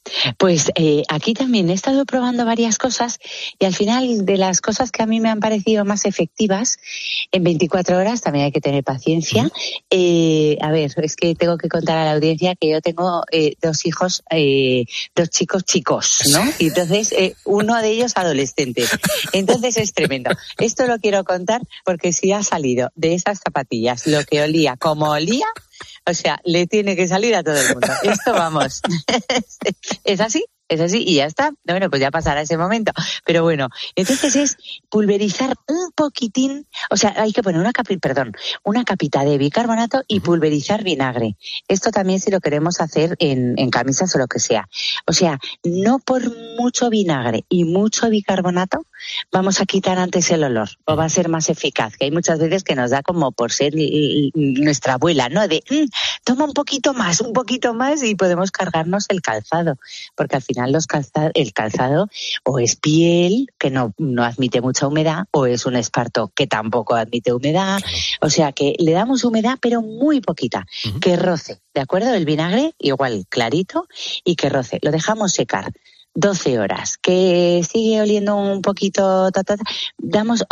Pues aquí también he estado probando varias cosas y al final de las cosas que a mí me han parecido más efectivas, en 24 horas también hay que tener paciencia. A ver, es que tengo que contar a la audiencia que yo tengo 2 hijos, 2 chicos, ¿no? Y entonces uno de ellos adolescente. Entonces es tremendo. Esto lo quiero contar porque si ha salido de esas zapatillas lo que olía como olía, o sea, le tiene que salir a todo el mundo. Esto, vamos, es así y ya está. Bueno, pues ya pasará ese momento. Pero bueno, entonces es pulverizar un poquitín, o sea, hay que poner una capita de bicarbonato y pulverizar vinagre. Esto también si lo queremos hacer en camisas o lo que sea. O sea, no por mucho vinagre y mucho bicarbonato vamos a quitar antes el olor, o va a ser más eficaz, que hay muchas veces que nos da como por ser nuestra abuela, ¿no? De, toma un poquito más y podemos cargarnos el calzado, porque al final el calzado o es piel, que no admite mucha humedad, o es un esparto que tampoco admite humedad, o sea que le damos humedad pero muy poquita, que roce, ¿de acuerdo? El vinagre igual clarito y que roce, lo dejamos secar 12 horas, que sigue oliendo un poquito, damos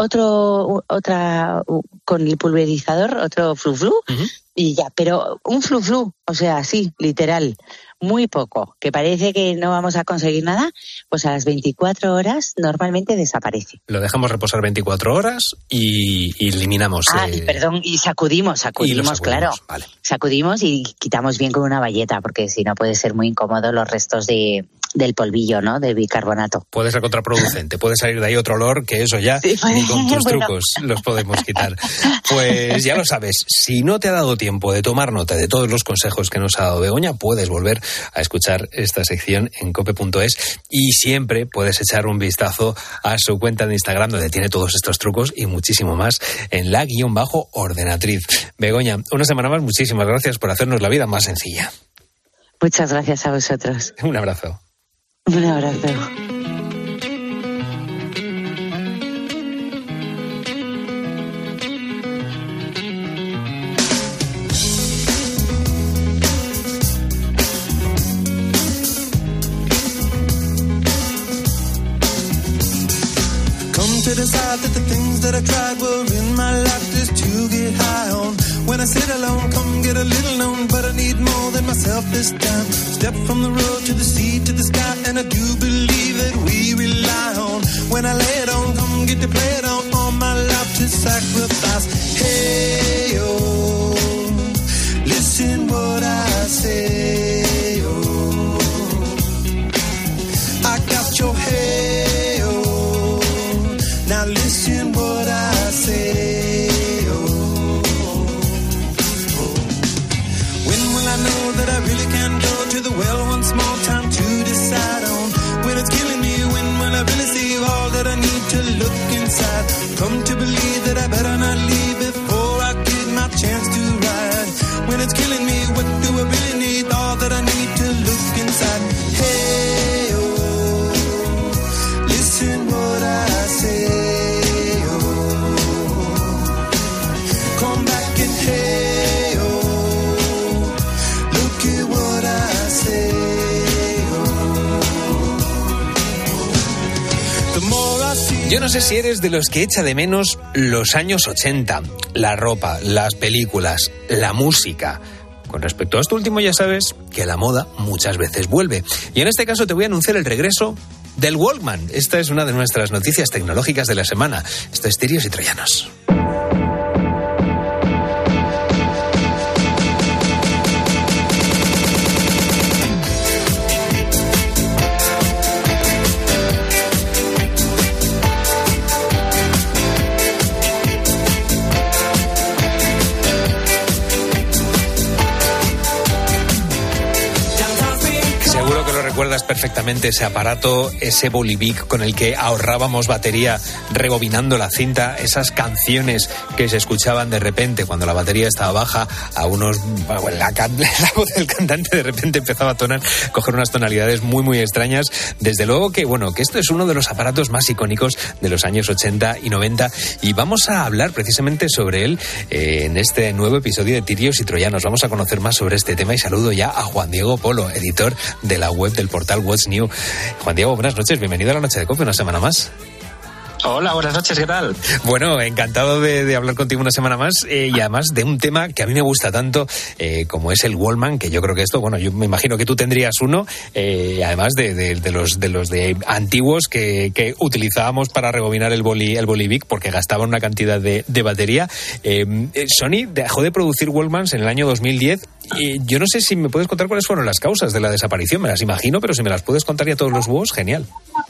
otra con el pulverizador, otro flu y ya, pero un flu, o sea, sí, literal, muy poco, que parece que no vamos a conseguir nada, pues a las 24 horas normalmente desaparece. Lo dejamos reposar 24 horas y eliminamos. Y sacudimos, claro. Vale. Sacudimos y quitamos bien con una bayeta, porque si no puede ser muy incómodo los restos del polvillo, ¿no? De bicarbonato. Puede ser contraproducente, puede salir de ahí otro olor que eso ya ni con tus trucos los podemos quitar. Pues ya lo sabes, si no te ha dado tiempo de tomar nota de todos los consejos que nos ha dado Begoña, puedes volver a escuchar esta sección en cope.es y siempre puedes echar un vistazo a su cuenta de Instagram donde tiene todos estos trucos y muchísimo más en _ordenatriz. Begoña, una semana más, muchísimas gracias por hacernos la vida más sencilla. Muchas gracias a vosotros. Un abrazo. Un abrazo. To decide that the things that I tried were in my life just to get high on. When I sit alone, come get a little known, but I need more than myself this time. Step from the road to the sea to the sky, and I do believe that we rely on. When I lay it on, come get to play it on, all my life to sacrifice. Hey, oh, listen what I say, oh, I got your hey. Now listen what I say, oh, oh. When will I know that I really can go to the well once more, time to decide on. When it's killing me, when will I really see all that I need to look inside? Come to believe that I better not leave before I get my chance to ride. When it's killing me, what do I really need? All that I need to look inside. Hey, oh, listen what I say. Yo no sé si eres de los que echa de menos los años 80, la ropa, las películas, la música. Con respecto a esto último, ya sabes que la moda muchas veces vuelve. Y en este caso te voy a anunciar el regreso del Walkman. Esta es una de nuestras noticias tecnológicas de la semana. Esto es Tirios y Troyanos. ¿Recuerdas perfectamente ese aparato, ese Bolivic con el que ahorrábamos batería rebobinando la cinta? Esas canciones que se escuchaban de repente cuando la batería estaba baja, la voz del cantante de repente empezaba a coger unas tonalidades muy muy extrañas. Desde luego que esto es uno de los aparatos más icónicos de los años 80 y 90 y vamos a hablar precisamente sobre él en este nuevo episodio de Tirios y Troyanos. Vamos a conocer más sobre este tema y saludo ya a Juan Diego Polo, editor de la web del portal digital What's New. Juan Diego, buenas noches, bienvenido a La Noche de Cope, una semana más. Hola, buenas noches, ¿qué tal? Bueno, encantado de hablar contigo una semana más y además de un tema que a mí me gusta tanto como es el Walkman, que yo creo que esto, bueno, yo me imagino que tú tendrías uno, además de los de antiguos que utilizábamos para rebobinar el boli Bic porque gastaban una cantidad de batería. Sony dejó de producir Walkmans en el año 2010 y yo no sé si me puedes contar cuáles fueron las causas de la desaparición, me las imagino, pero si me las puedes contar ya todos los búhos, genial.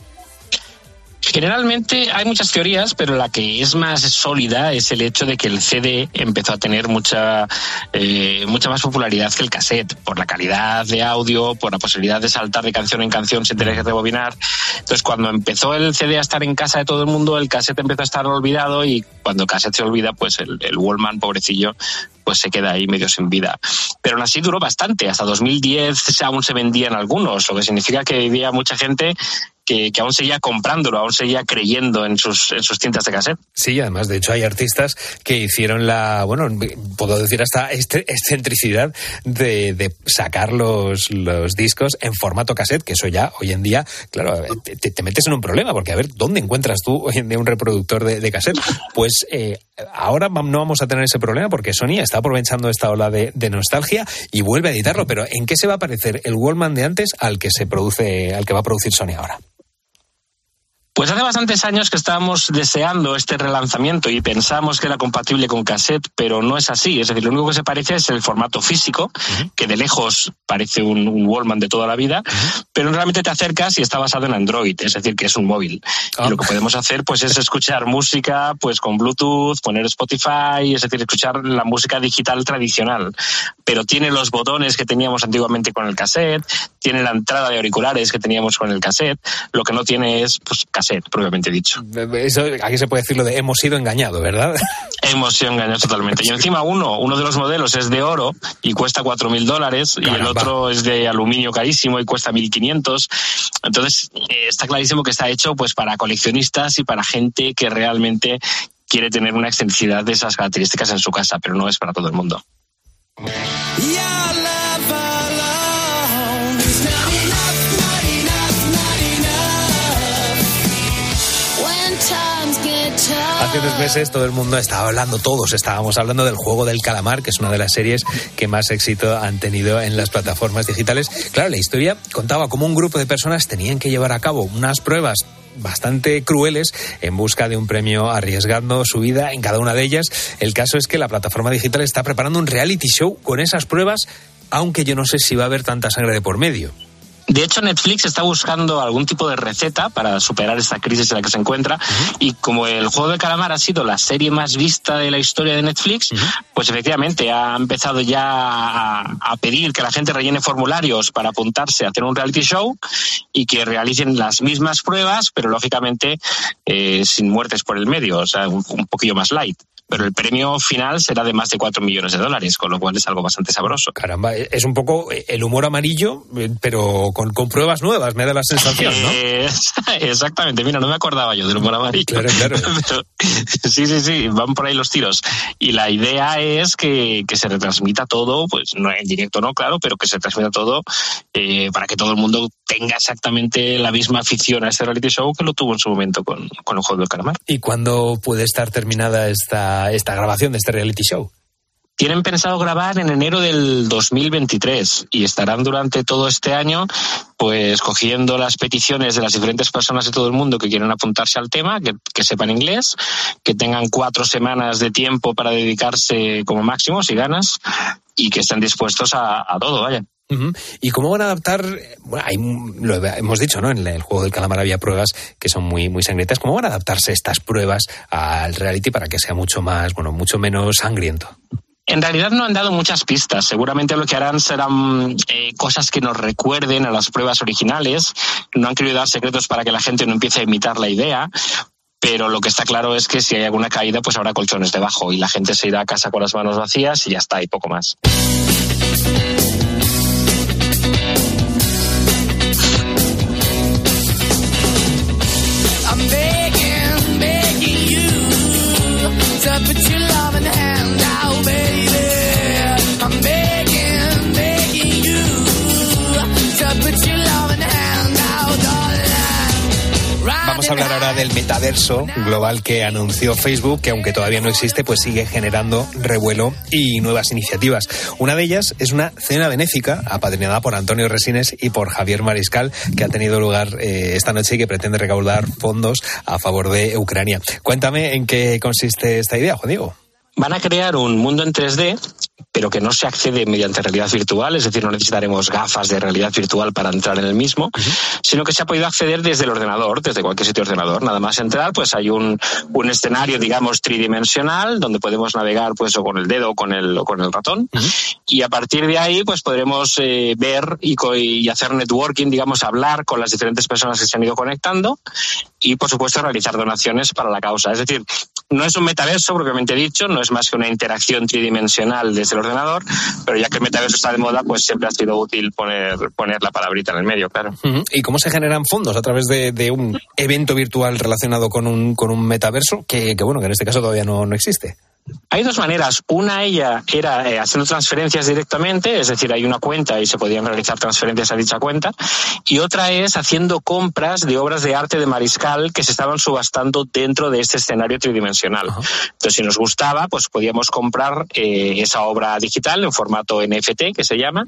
Generalmente hay muchas teorías, pero la que es más sólida es el hecho de que el CD empezó a tener mucha más popularidad que el cassette, por la calidad de audio, por la posibilidad de saltar de canción en canción sin tener que rebobinar. Entonces, cuando empezó el CD a estar en casa de todo el mundo, el cassette empezó a estar olvidado y cuando el cassette se olvida, pues el Walkman, pobrecillo, pues se queda ahí medio sin vida. Pero aún así duró bastante, hasta 2010 aún se vendían algunos, lo que significa que había mucha gente que aún seguía comprándolo, aún seguía creyendo en sus cintas de cassette. Sí, además, de hecho, hay artistas que hicieron puedo decir hasta excentricidad de sacar los discos en formato cassette, que eso ya, hoy en día, claro, te metes en un problema, porque a ver, ¿dónde encuentras tú hoy en día un reproductor de cassette? Pues ahora no vamos a tener ese problema, porque Sony está aprovechando esta ola de nostalgia y vuelve a editarlo, pero ¿en qué se va a parecer el Walkman de antes al que va a producir Sony ahora? Pues hace bastantes años que estábamos deseando este relanzamiento y pensamos que era compatible con cassette, pero no es así. Es decir, lo único que se parece es el formato físico, que de lejos parece un Walkman de toda la vida, pero realmente te acercas y está basado en Android, es decir, que es un móvil. Y lo que podemos hacer pues es escuchar música pues con Bluetooth, poner Spotify, es decir, escuchar la música digital tradicional. Pero tiene los botones que teníamos antiguamente con el cassette, tiene la entrada de auriculares que teníamos con el cassette, lo que no tiene es pues cassette, propiamente dicho. Eso, aquí se puede decir lo de hemos sido engañados, ¿verdad? Hemos sido engañados totalmente. Y encima uno de los modelos es de oro y cuesta $4,000 y el otro es de aluminio carísimo y cuesta 1.500. Entonces está clarísimo que está hecho pues para coleccionistas y para gente que realmente quiere tener una excentricidad de esas características en su casa, pero no es para todo el mundo. Hace unos meses todo el mundo todos estábamos hablando del Juego del Calamar, que es una de las series que más éxito han tenido en las plataformas digitales. Claro, la historia contaba cómo un grupo de personas tenían que llevar a cabo unas pruebas bastante crueles en busca de un premio, arriesgando su vida en cada una de ellas. El caso es que la plataforma digital está preparando un reality show con esas pruebas, aunque yo no sé si va a haber tanta sangre de por medio. De hecho, Netflix está buscando algún tipo de receta para superar esta crisis en la que se encuentra y como el Juego del Calamar ha sido la serie más vista de la historia de Netflix, pues efectivamente ha empezado ya a pedir que la gente rellene formularios para apuntarse a hacer un reality show y que realicen las mismas pruebas, pero lógicamente sin muertes por el medio, o sea, un poquillo más light. Pero el premio final será de más de $4 millones, con lo cual es algo bastante sabroso. Caramba, es un poco el humor amarillo, pero con pruebas nuevas, me da la sensación, ¿no? Exactamente, mira, no me acordaba yo del humor amarillo. Claro. Pero, sí, van por ahí los tiros. Y la idea es que se retransmita todo, pues no en directo, no, claro, pero que se transmita todo para que todo el mundo tenga exactamente la misma afición a este reality show que lo tuvo en su momento con el Juego del Calamar. ¿Y cuándo puede estar terminada esta grabación de este reality show? Tienen pensado grabar en enero del 2023 y estarán durante todo este año pues cogiendo las peticiones de las diferentes personas de todo el mundo que quieren apuntarse al tema, que sepan inglés, que tengan 4 semanas de tiempo para dedicarse como máximo, si ganas, y que estén dispuestos a todo, vaya. ¿Y cómo van a adaptar? Bueno, lo hemos dicho, ¿no? En el Juego del Calamar había pruebas que son muy, muy sangrientas. ¿Cómo van a adaptarse estas pruebas al reality para que sea mucho menos sangriento? En realidad no han dado muchas pistas. Seguramente lo que harán serán cosas que nos recuerden a las pruebas originales. No han querido dar secretos para que la gente no empiece a imitar la idea. Pero lo que está claro es que si hay alguna caída, pues habrá colchones debajo y la gente se irá a casa con las manos vacías y ya está, y poco más. I'm begging you to put your love in the hand out, baby. I'm begging you to put your love in the hand Vamos a hablar ahora del metaverso global que anunció Facebook, que aunque todavía no existe, pues sigue generando revuelo y nuevas iniciativas. Una de ellas es una cena benéfica apadrinada por Antonio Resines y por Javier Mariscal, que ha tenido lugar esta noche y que pretende recaudar fondos a favor de Ucrania. Cuéntame en qué consiste esta idea, Juan Diego. Van a crear un mundo en 3D, pero que no se accede mediante realidad virtual, es decir, no necesitaremos gafas de realidad virtual para entrar en el mismo, sino que se ha podido acceder desde el ordenador, desde cualquier sitio de ordenador. Nada más entrar, pues hay un escenario, digamos, tridimensional, donde podemos navegar pues o con el dedo o con el ratón, y a partir de ahí pues podremos ver y hacer networking, digamos, hablar con las diferentes personas que se han ido conectando y, por supuesto, realizar donaciones para la causa. Es decir, no es un metaverso propiamente dicho, no es más que una interacción tridimensional desde el ordenador, pero ya que el metaverso está de moda, pues siempre ha sido útil poner la palabrita en el medio, claro. ¿Y cómo se generan fondos? A través de un evento virtual relacionado con un metaverso que bueno, que en este caso todavía no existe. Hay dos maneras. Una era haciendo transferencias directamente, es decir, hay una cuenta y se podían realizar transferencias a dicha cuenta, y otra es haciendo compras de obras de arte de Mariscal que se estaban subastando dentro de este escenario tridimensional. Entonces, si nos gustaba, pues podíamos comprar esa obra digital en formato NFT, que se llama,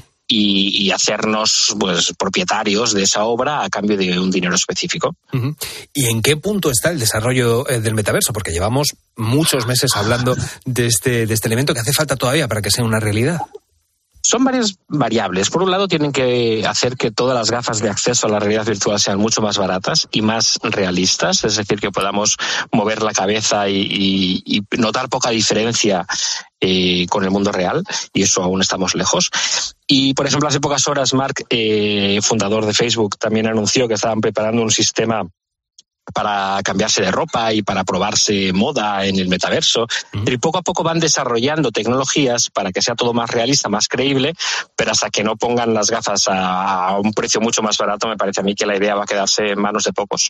y hacernos pues propietarios de esa obra a cambio de un dinero específico. ¿Y en qué punto está el desarrollo del metaverso? Porque llevamos muchos meses hablando de este elemento que hace falta todavía para que sea una realidad. Son varias variables. Por un lado, tienen que hacer que todas las gafas de acceso a la realidad virtual sean mucho más baratas y más realistas, es decir, que podamos mover la cabeza y notar poca diferencia con el mundo real, y eso aún estamos lejos. Y, por ejemplo, hace pocas horas, Mark, fundador de Facebook, también anunció que estaban preparando un sistema para cambiarse de ropa y para probarse moda en el metaverso. Y poco a poco van desarrollando tecnologías para que sea todo más realista, más creíble, pero hasta que no pongan las gafas a un precio mucho más barato, me parece a mí que la idea va a quedarse en manos de pocos.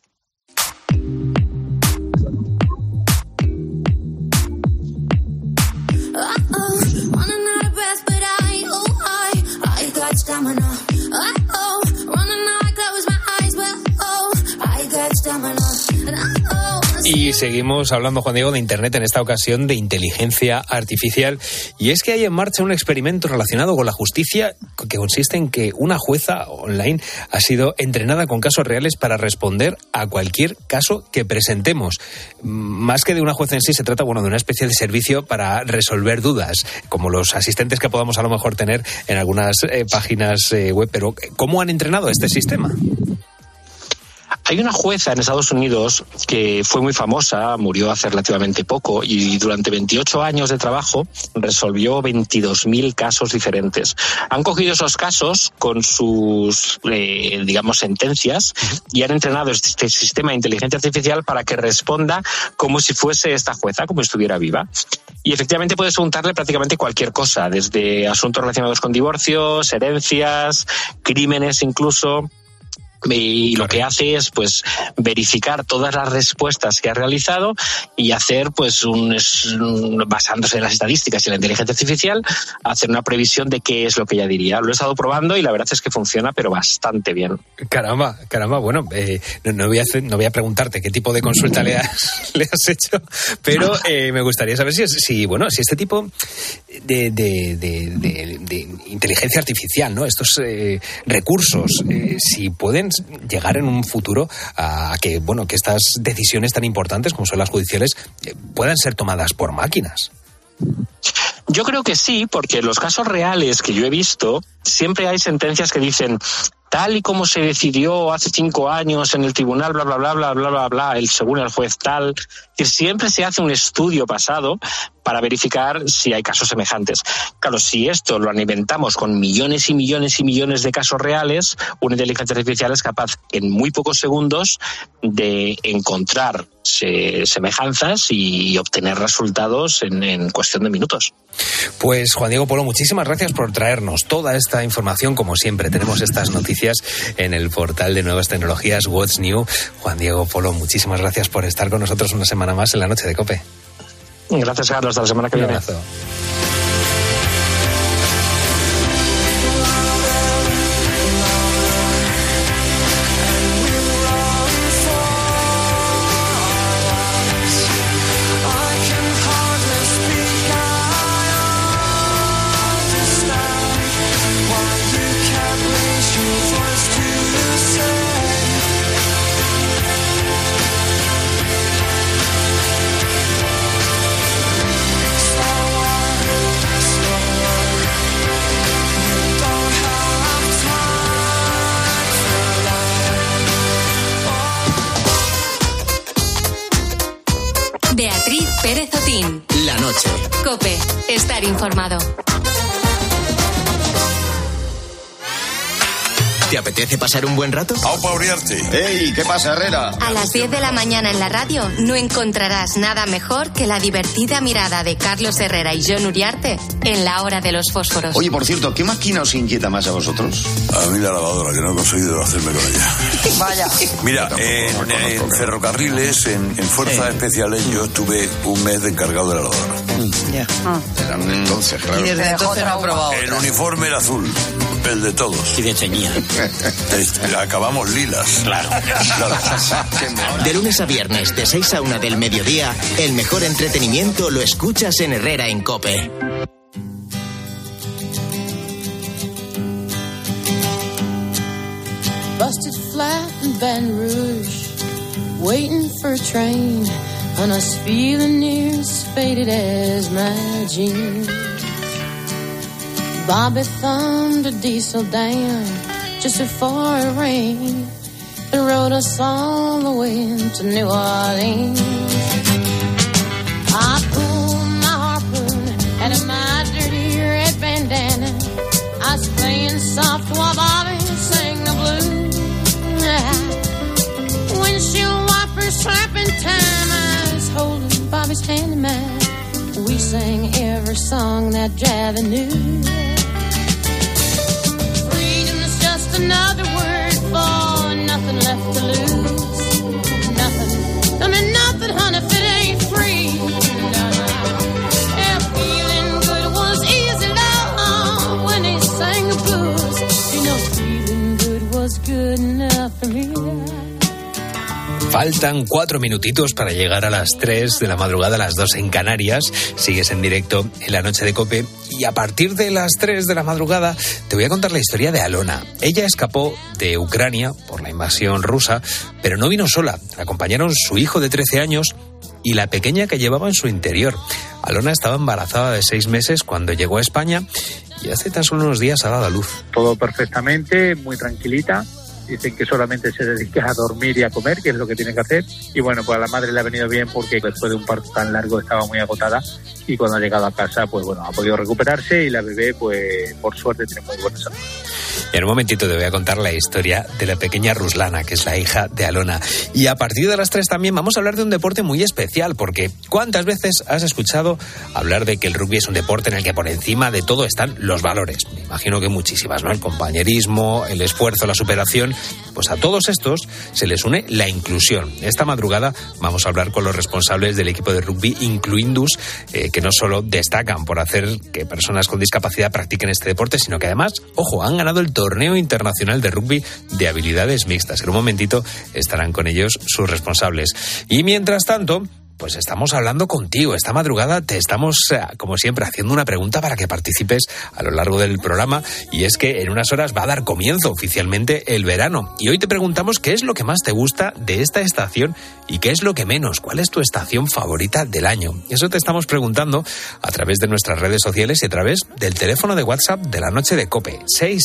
Y seguimos hablando, Juan Diego, de Internet, en esta ocasión de inteligencia artificial. Y es que hay en marcha un experimento relacionado con la justicia que consiste en que una jueza online ha sido entrenada con casos reales para responder a cualquier caso que presentemos. Más que de una jueza en sí, se trata de una especie de servicio para resolver dudas, como los asistentes que podamos a lo mejor tener en algunas páginas web. Pero ¿cómo han entrenado este sistema? Hay una jueza en Estados Unidos que fue muy famosa, murió hace relativamente poco, y durante 28 años de trabajo resolvió 22.000 casos diferentes. Han cogido esos casos con sus, sentencias, y han entrenado este sistema de inteligencia artificial para que responda como si fuese esta jueza, como si estuviera viva. Y efectivamente puedes preguntarle prácticamente cualquier cosa, desde asuntos relacionados con divorcios, herencias, crímenes incluso. Y lo que hace es pues verificar todas las respuestas que ha realizado y hacer pues basándose en las estadísticas y en la inteligencia artificial, hacer una previsión de qué es lo que ella diría. Lo he estado probando y la verdad es que funciona, pero bastante bien. Caramba. Bueno, no voy a preguntarte qué tipo de consulta le has hecho, pero me gustaría saber si este tipo de inteligencia artificial, ¿no? Estos recursos, si pueden llegar en un futuro a que estas decisiones tan importantes como son las judiciales puedan ser tomadas por máquinas. Yo creo que sí, porque en los casos reales que yo he visto, siempre hay sentencias que dicen tal y como se decidió hace 5 años en el tribunal, bla, bla, bla, bla, bla, bla, bla, según el juez tal, que siempre se hace un estudio pasado para verificar si hay casos semejantes. Claro, si esto lo alimentamos con millones y millones y millones de casos reales, una inteligencia artificial es capaz en muy pocos segundos de encontrar semejanzas y obtener resultados en cuestión de minutos. Pues Juan Diego Polo, muchísimas gracias por traernos toda esta información. Como siempre, tenemos estas noticias en el portal de nuevas tecnologías What's New. Juan Diego Polo, muchísimas gracias por estar con nosotros una semana más en la Noche de COPE. Gracias, Carlos. Hasta la semana que viene. Un abrazo. Otín. La noche. COPE. Estar informado. ¿Te apetece pasar un buen rato? ¡Aupa Uriarte! ¡Ey! ¿Qué pasa, Herrera? A las 10 de la mañana en la radio no encontrarás nada mejor que la divertida mirada de Carlos Herrera y Jon Uriarte en La Hora de los Fósforos. Oye, por cierto, ¿qué máquina os inquieta más a vosotros? A mí la lavadora, que no he conseguido hacerme con ella. Vaya. Mira, en ferrocarriles, en fuerzas especiales, yo estuve un mes de encargado de la lavadora. Ya. Era entonces, claro. Y desde entonces no he probado. El uniforme era azul, el de todos. Y de ceñía. Acabamos lilas. Claro. De lunes a viernes, de 6 a 1 del mediodía, el mejor entretenimiento lo escuchas en Herrera en COPE. Busted flat in Baton Rouge, waiting for a train, and I was feeling near as faded as my jeans. Bobby thumbed a diesel down just before it rained and rode us all the way to New Orleans. I pulled my harpoon out of my dirty red bandana. I was playing soft while Bobby sang the blues. Windshield wipers slapping time, I was holding Bobby's hand in mine. We sang every song that Javi knew. Another word for nothing left to lose. Nothing, I mean nothing, honey, if it ain't free. Yeah, feeling good was easy, love, when he sang the blues. You know, feeling good was good enough for me. Faltan 4 minutitos para llegar a las 3 de la madrugada, a las 2 en Canarias. Sigues en directo en La Noche de COPE. Y a partir de las 3 de la madrugada te voy a contar la historia de Alona. Ella escapó de Ucrania por la invasión rusa, pero no vino sola. La acompañaron su hijo de 13 años y la pequeña que llevaba en su interior. Alona estaba embarazada de 6 meses cuando llegó a España y hace tan solo unos días ha dado a luz. Todo perfectamente, muy tranquilita. Dicen que solamente se dedica a dormir y a comer, que es lo que tiene que hacer. Y bueno, pues a la madre le ha venido bien porque después de un parto tan largo estaba muy agotada y cuando ha llegado a casa, pues bueno, ha podido recuperarse y la bebé, pues por suerte, tiene muy buena salud. Y en un momentito te voy a contar la historia de la pequeña Ruslana, que es la hija de Alona. Y a partir de las 3 también vamos a hablar de un deporte muy especial, porque ¿cuántas veces has escuchado hablar de que el rugby es un deporte en el que por encima de todo están los valores? Me imagino que muchísimas, ¿no? El compañerismo, el esfuerzo, la superación. Pues a todos estos se les une la inclusión. Esta madrugada vamos a hablar con los responsables del equipo de rugby Incluindus, que no solo destacan por hacer que personas con discapacidad practiquen este deporte, sino que además, ojo, han ganado el torneo internacional de rugby de habilidades mixtas. En un momentito estarán con ellos sus responsables. Y mientras tanto, pues estamos hablando contigo. Esta madrugada te estamos, como siempre, haciendo una pregunta para que participes a lo largo del programa. Y es que en unas horas va a dar comienzo oficialmente el verano. Y hoy te preguntamos qué es lo que más te gusta de esta estación y qué es lo que menos. ¿Cuál es tu estación favorita del año? Eso te estamos preguntando a través de nuestras redes sociales y a través del teléfono de WhatsApp de La Noche de COPE,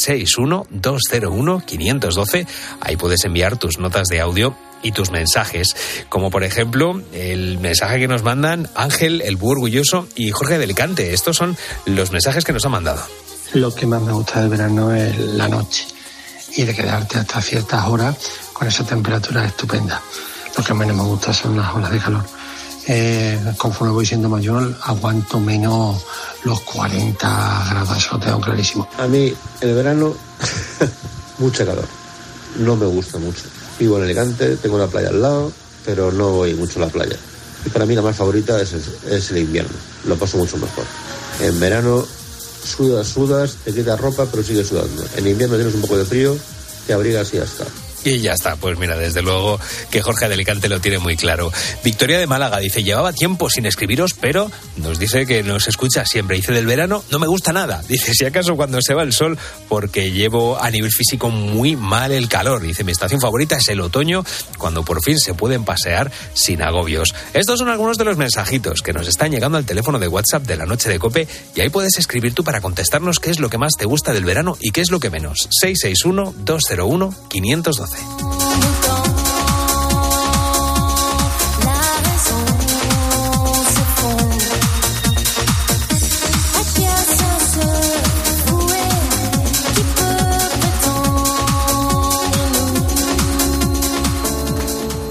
661-201-512. Ahí puedes enviar tus notas de audio y tus mensajes, como por ejemplo el mensaje que nos mandan Ángel, el Búho Orgulloso, y Jorge de Alicante. Estos son los mensajes que nos han mandado. Lo que más me gusta del verano es la noche y de quedarte hasta ciertas horas con esa temperatura estupenda. Lo que menos me gusta son las olas de calor. Conforme voy siendo mayor, aguanto menos los 40 grados, eso lo tengo clarísimo. A mí el verano mucho calor, no me gusta mucho. Vivo en Alicante, tengo la playa al lado, pero no voy mucho a la playa. Y para mí la más favorita es el invierno, lo paso mucho mejor. En verano sudas, te quitas ropa, pero sigues sudando. En invierno tienes un poco de frío, te abrigas y ya está. Y ya está, pues mira, desde luego que Jorge de Alicante lo tiene muy claro. Victoria de Málaga dice, llevaba tiempo sin escribiros, pero nos dice que nos escucha siempre. Dice, del verano no me gusta nada. Dice, si acaso cuando se va el sol, porque llevo a nivel físico muy mal el calor. Dice, mi estación favorita es el otoño, cuando por fin se pueden pasear sin agobios. Estos son algunos de los mensajitos que nos están llegando al teléfono de WhatsApp de La Noche de COPE, y ahí puedes escribir tú para contestarnos qué es lo que más te gusta del verano y qué es lo que menos. 661-201-512.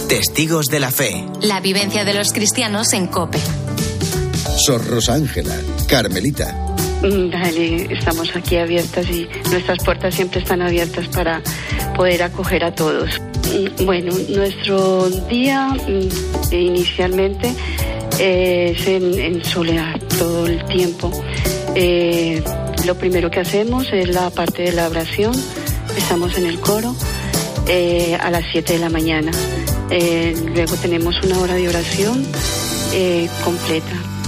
Testigos de la Fe. La vivencia de los cristianos en COPE. Sor Rosa Ángela, Carmelita. Dale, estamos aquí abiertas y nuestras puertas siempre están abiertas para poder acoger a todos. Bueno, nuestro día inicialmente es en soledad todo el tiempo. Lo primero que hacemos es la parte de la oración. Estamos en el coro a las 7 de la mañana. Luego tenemos una hora de oración completa.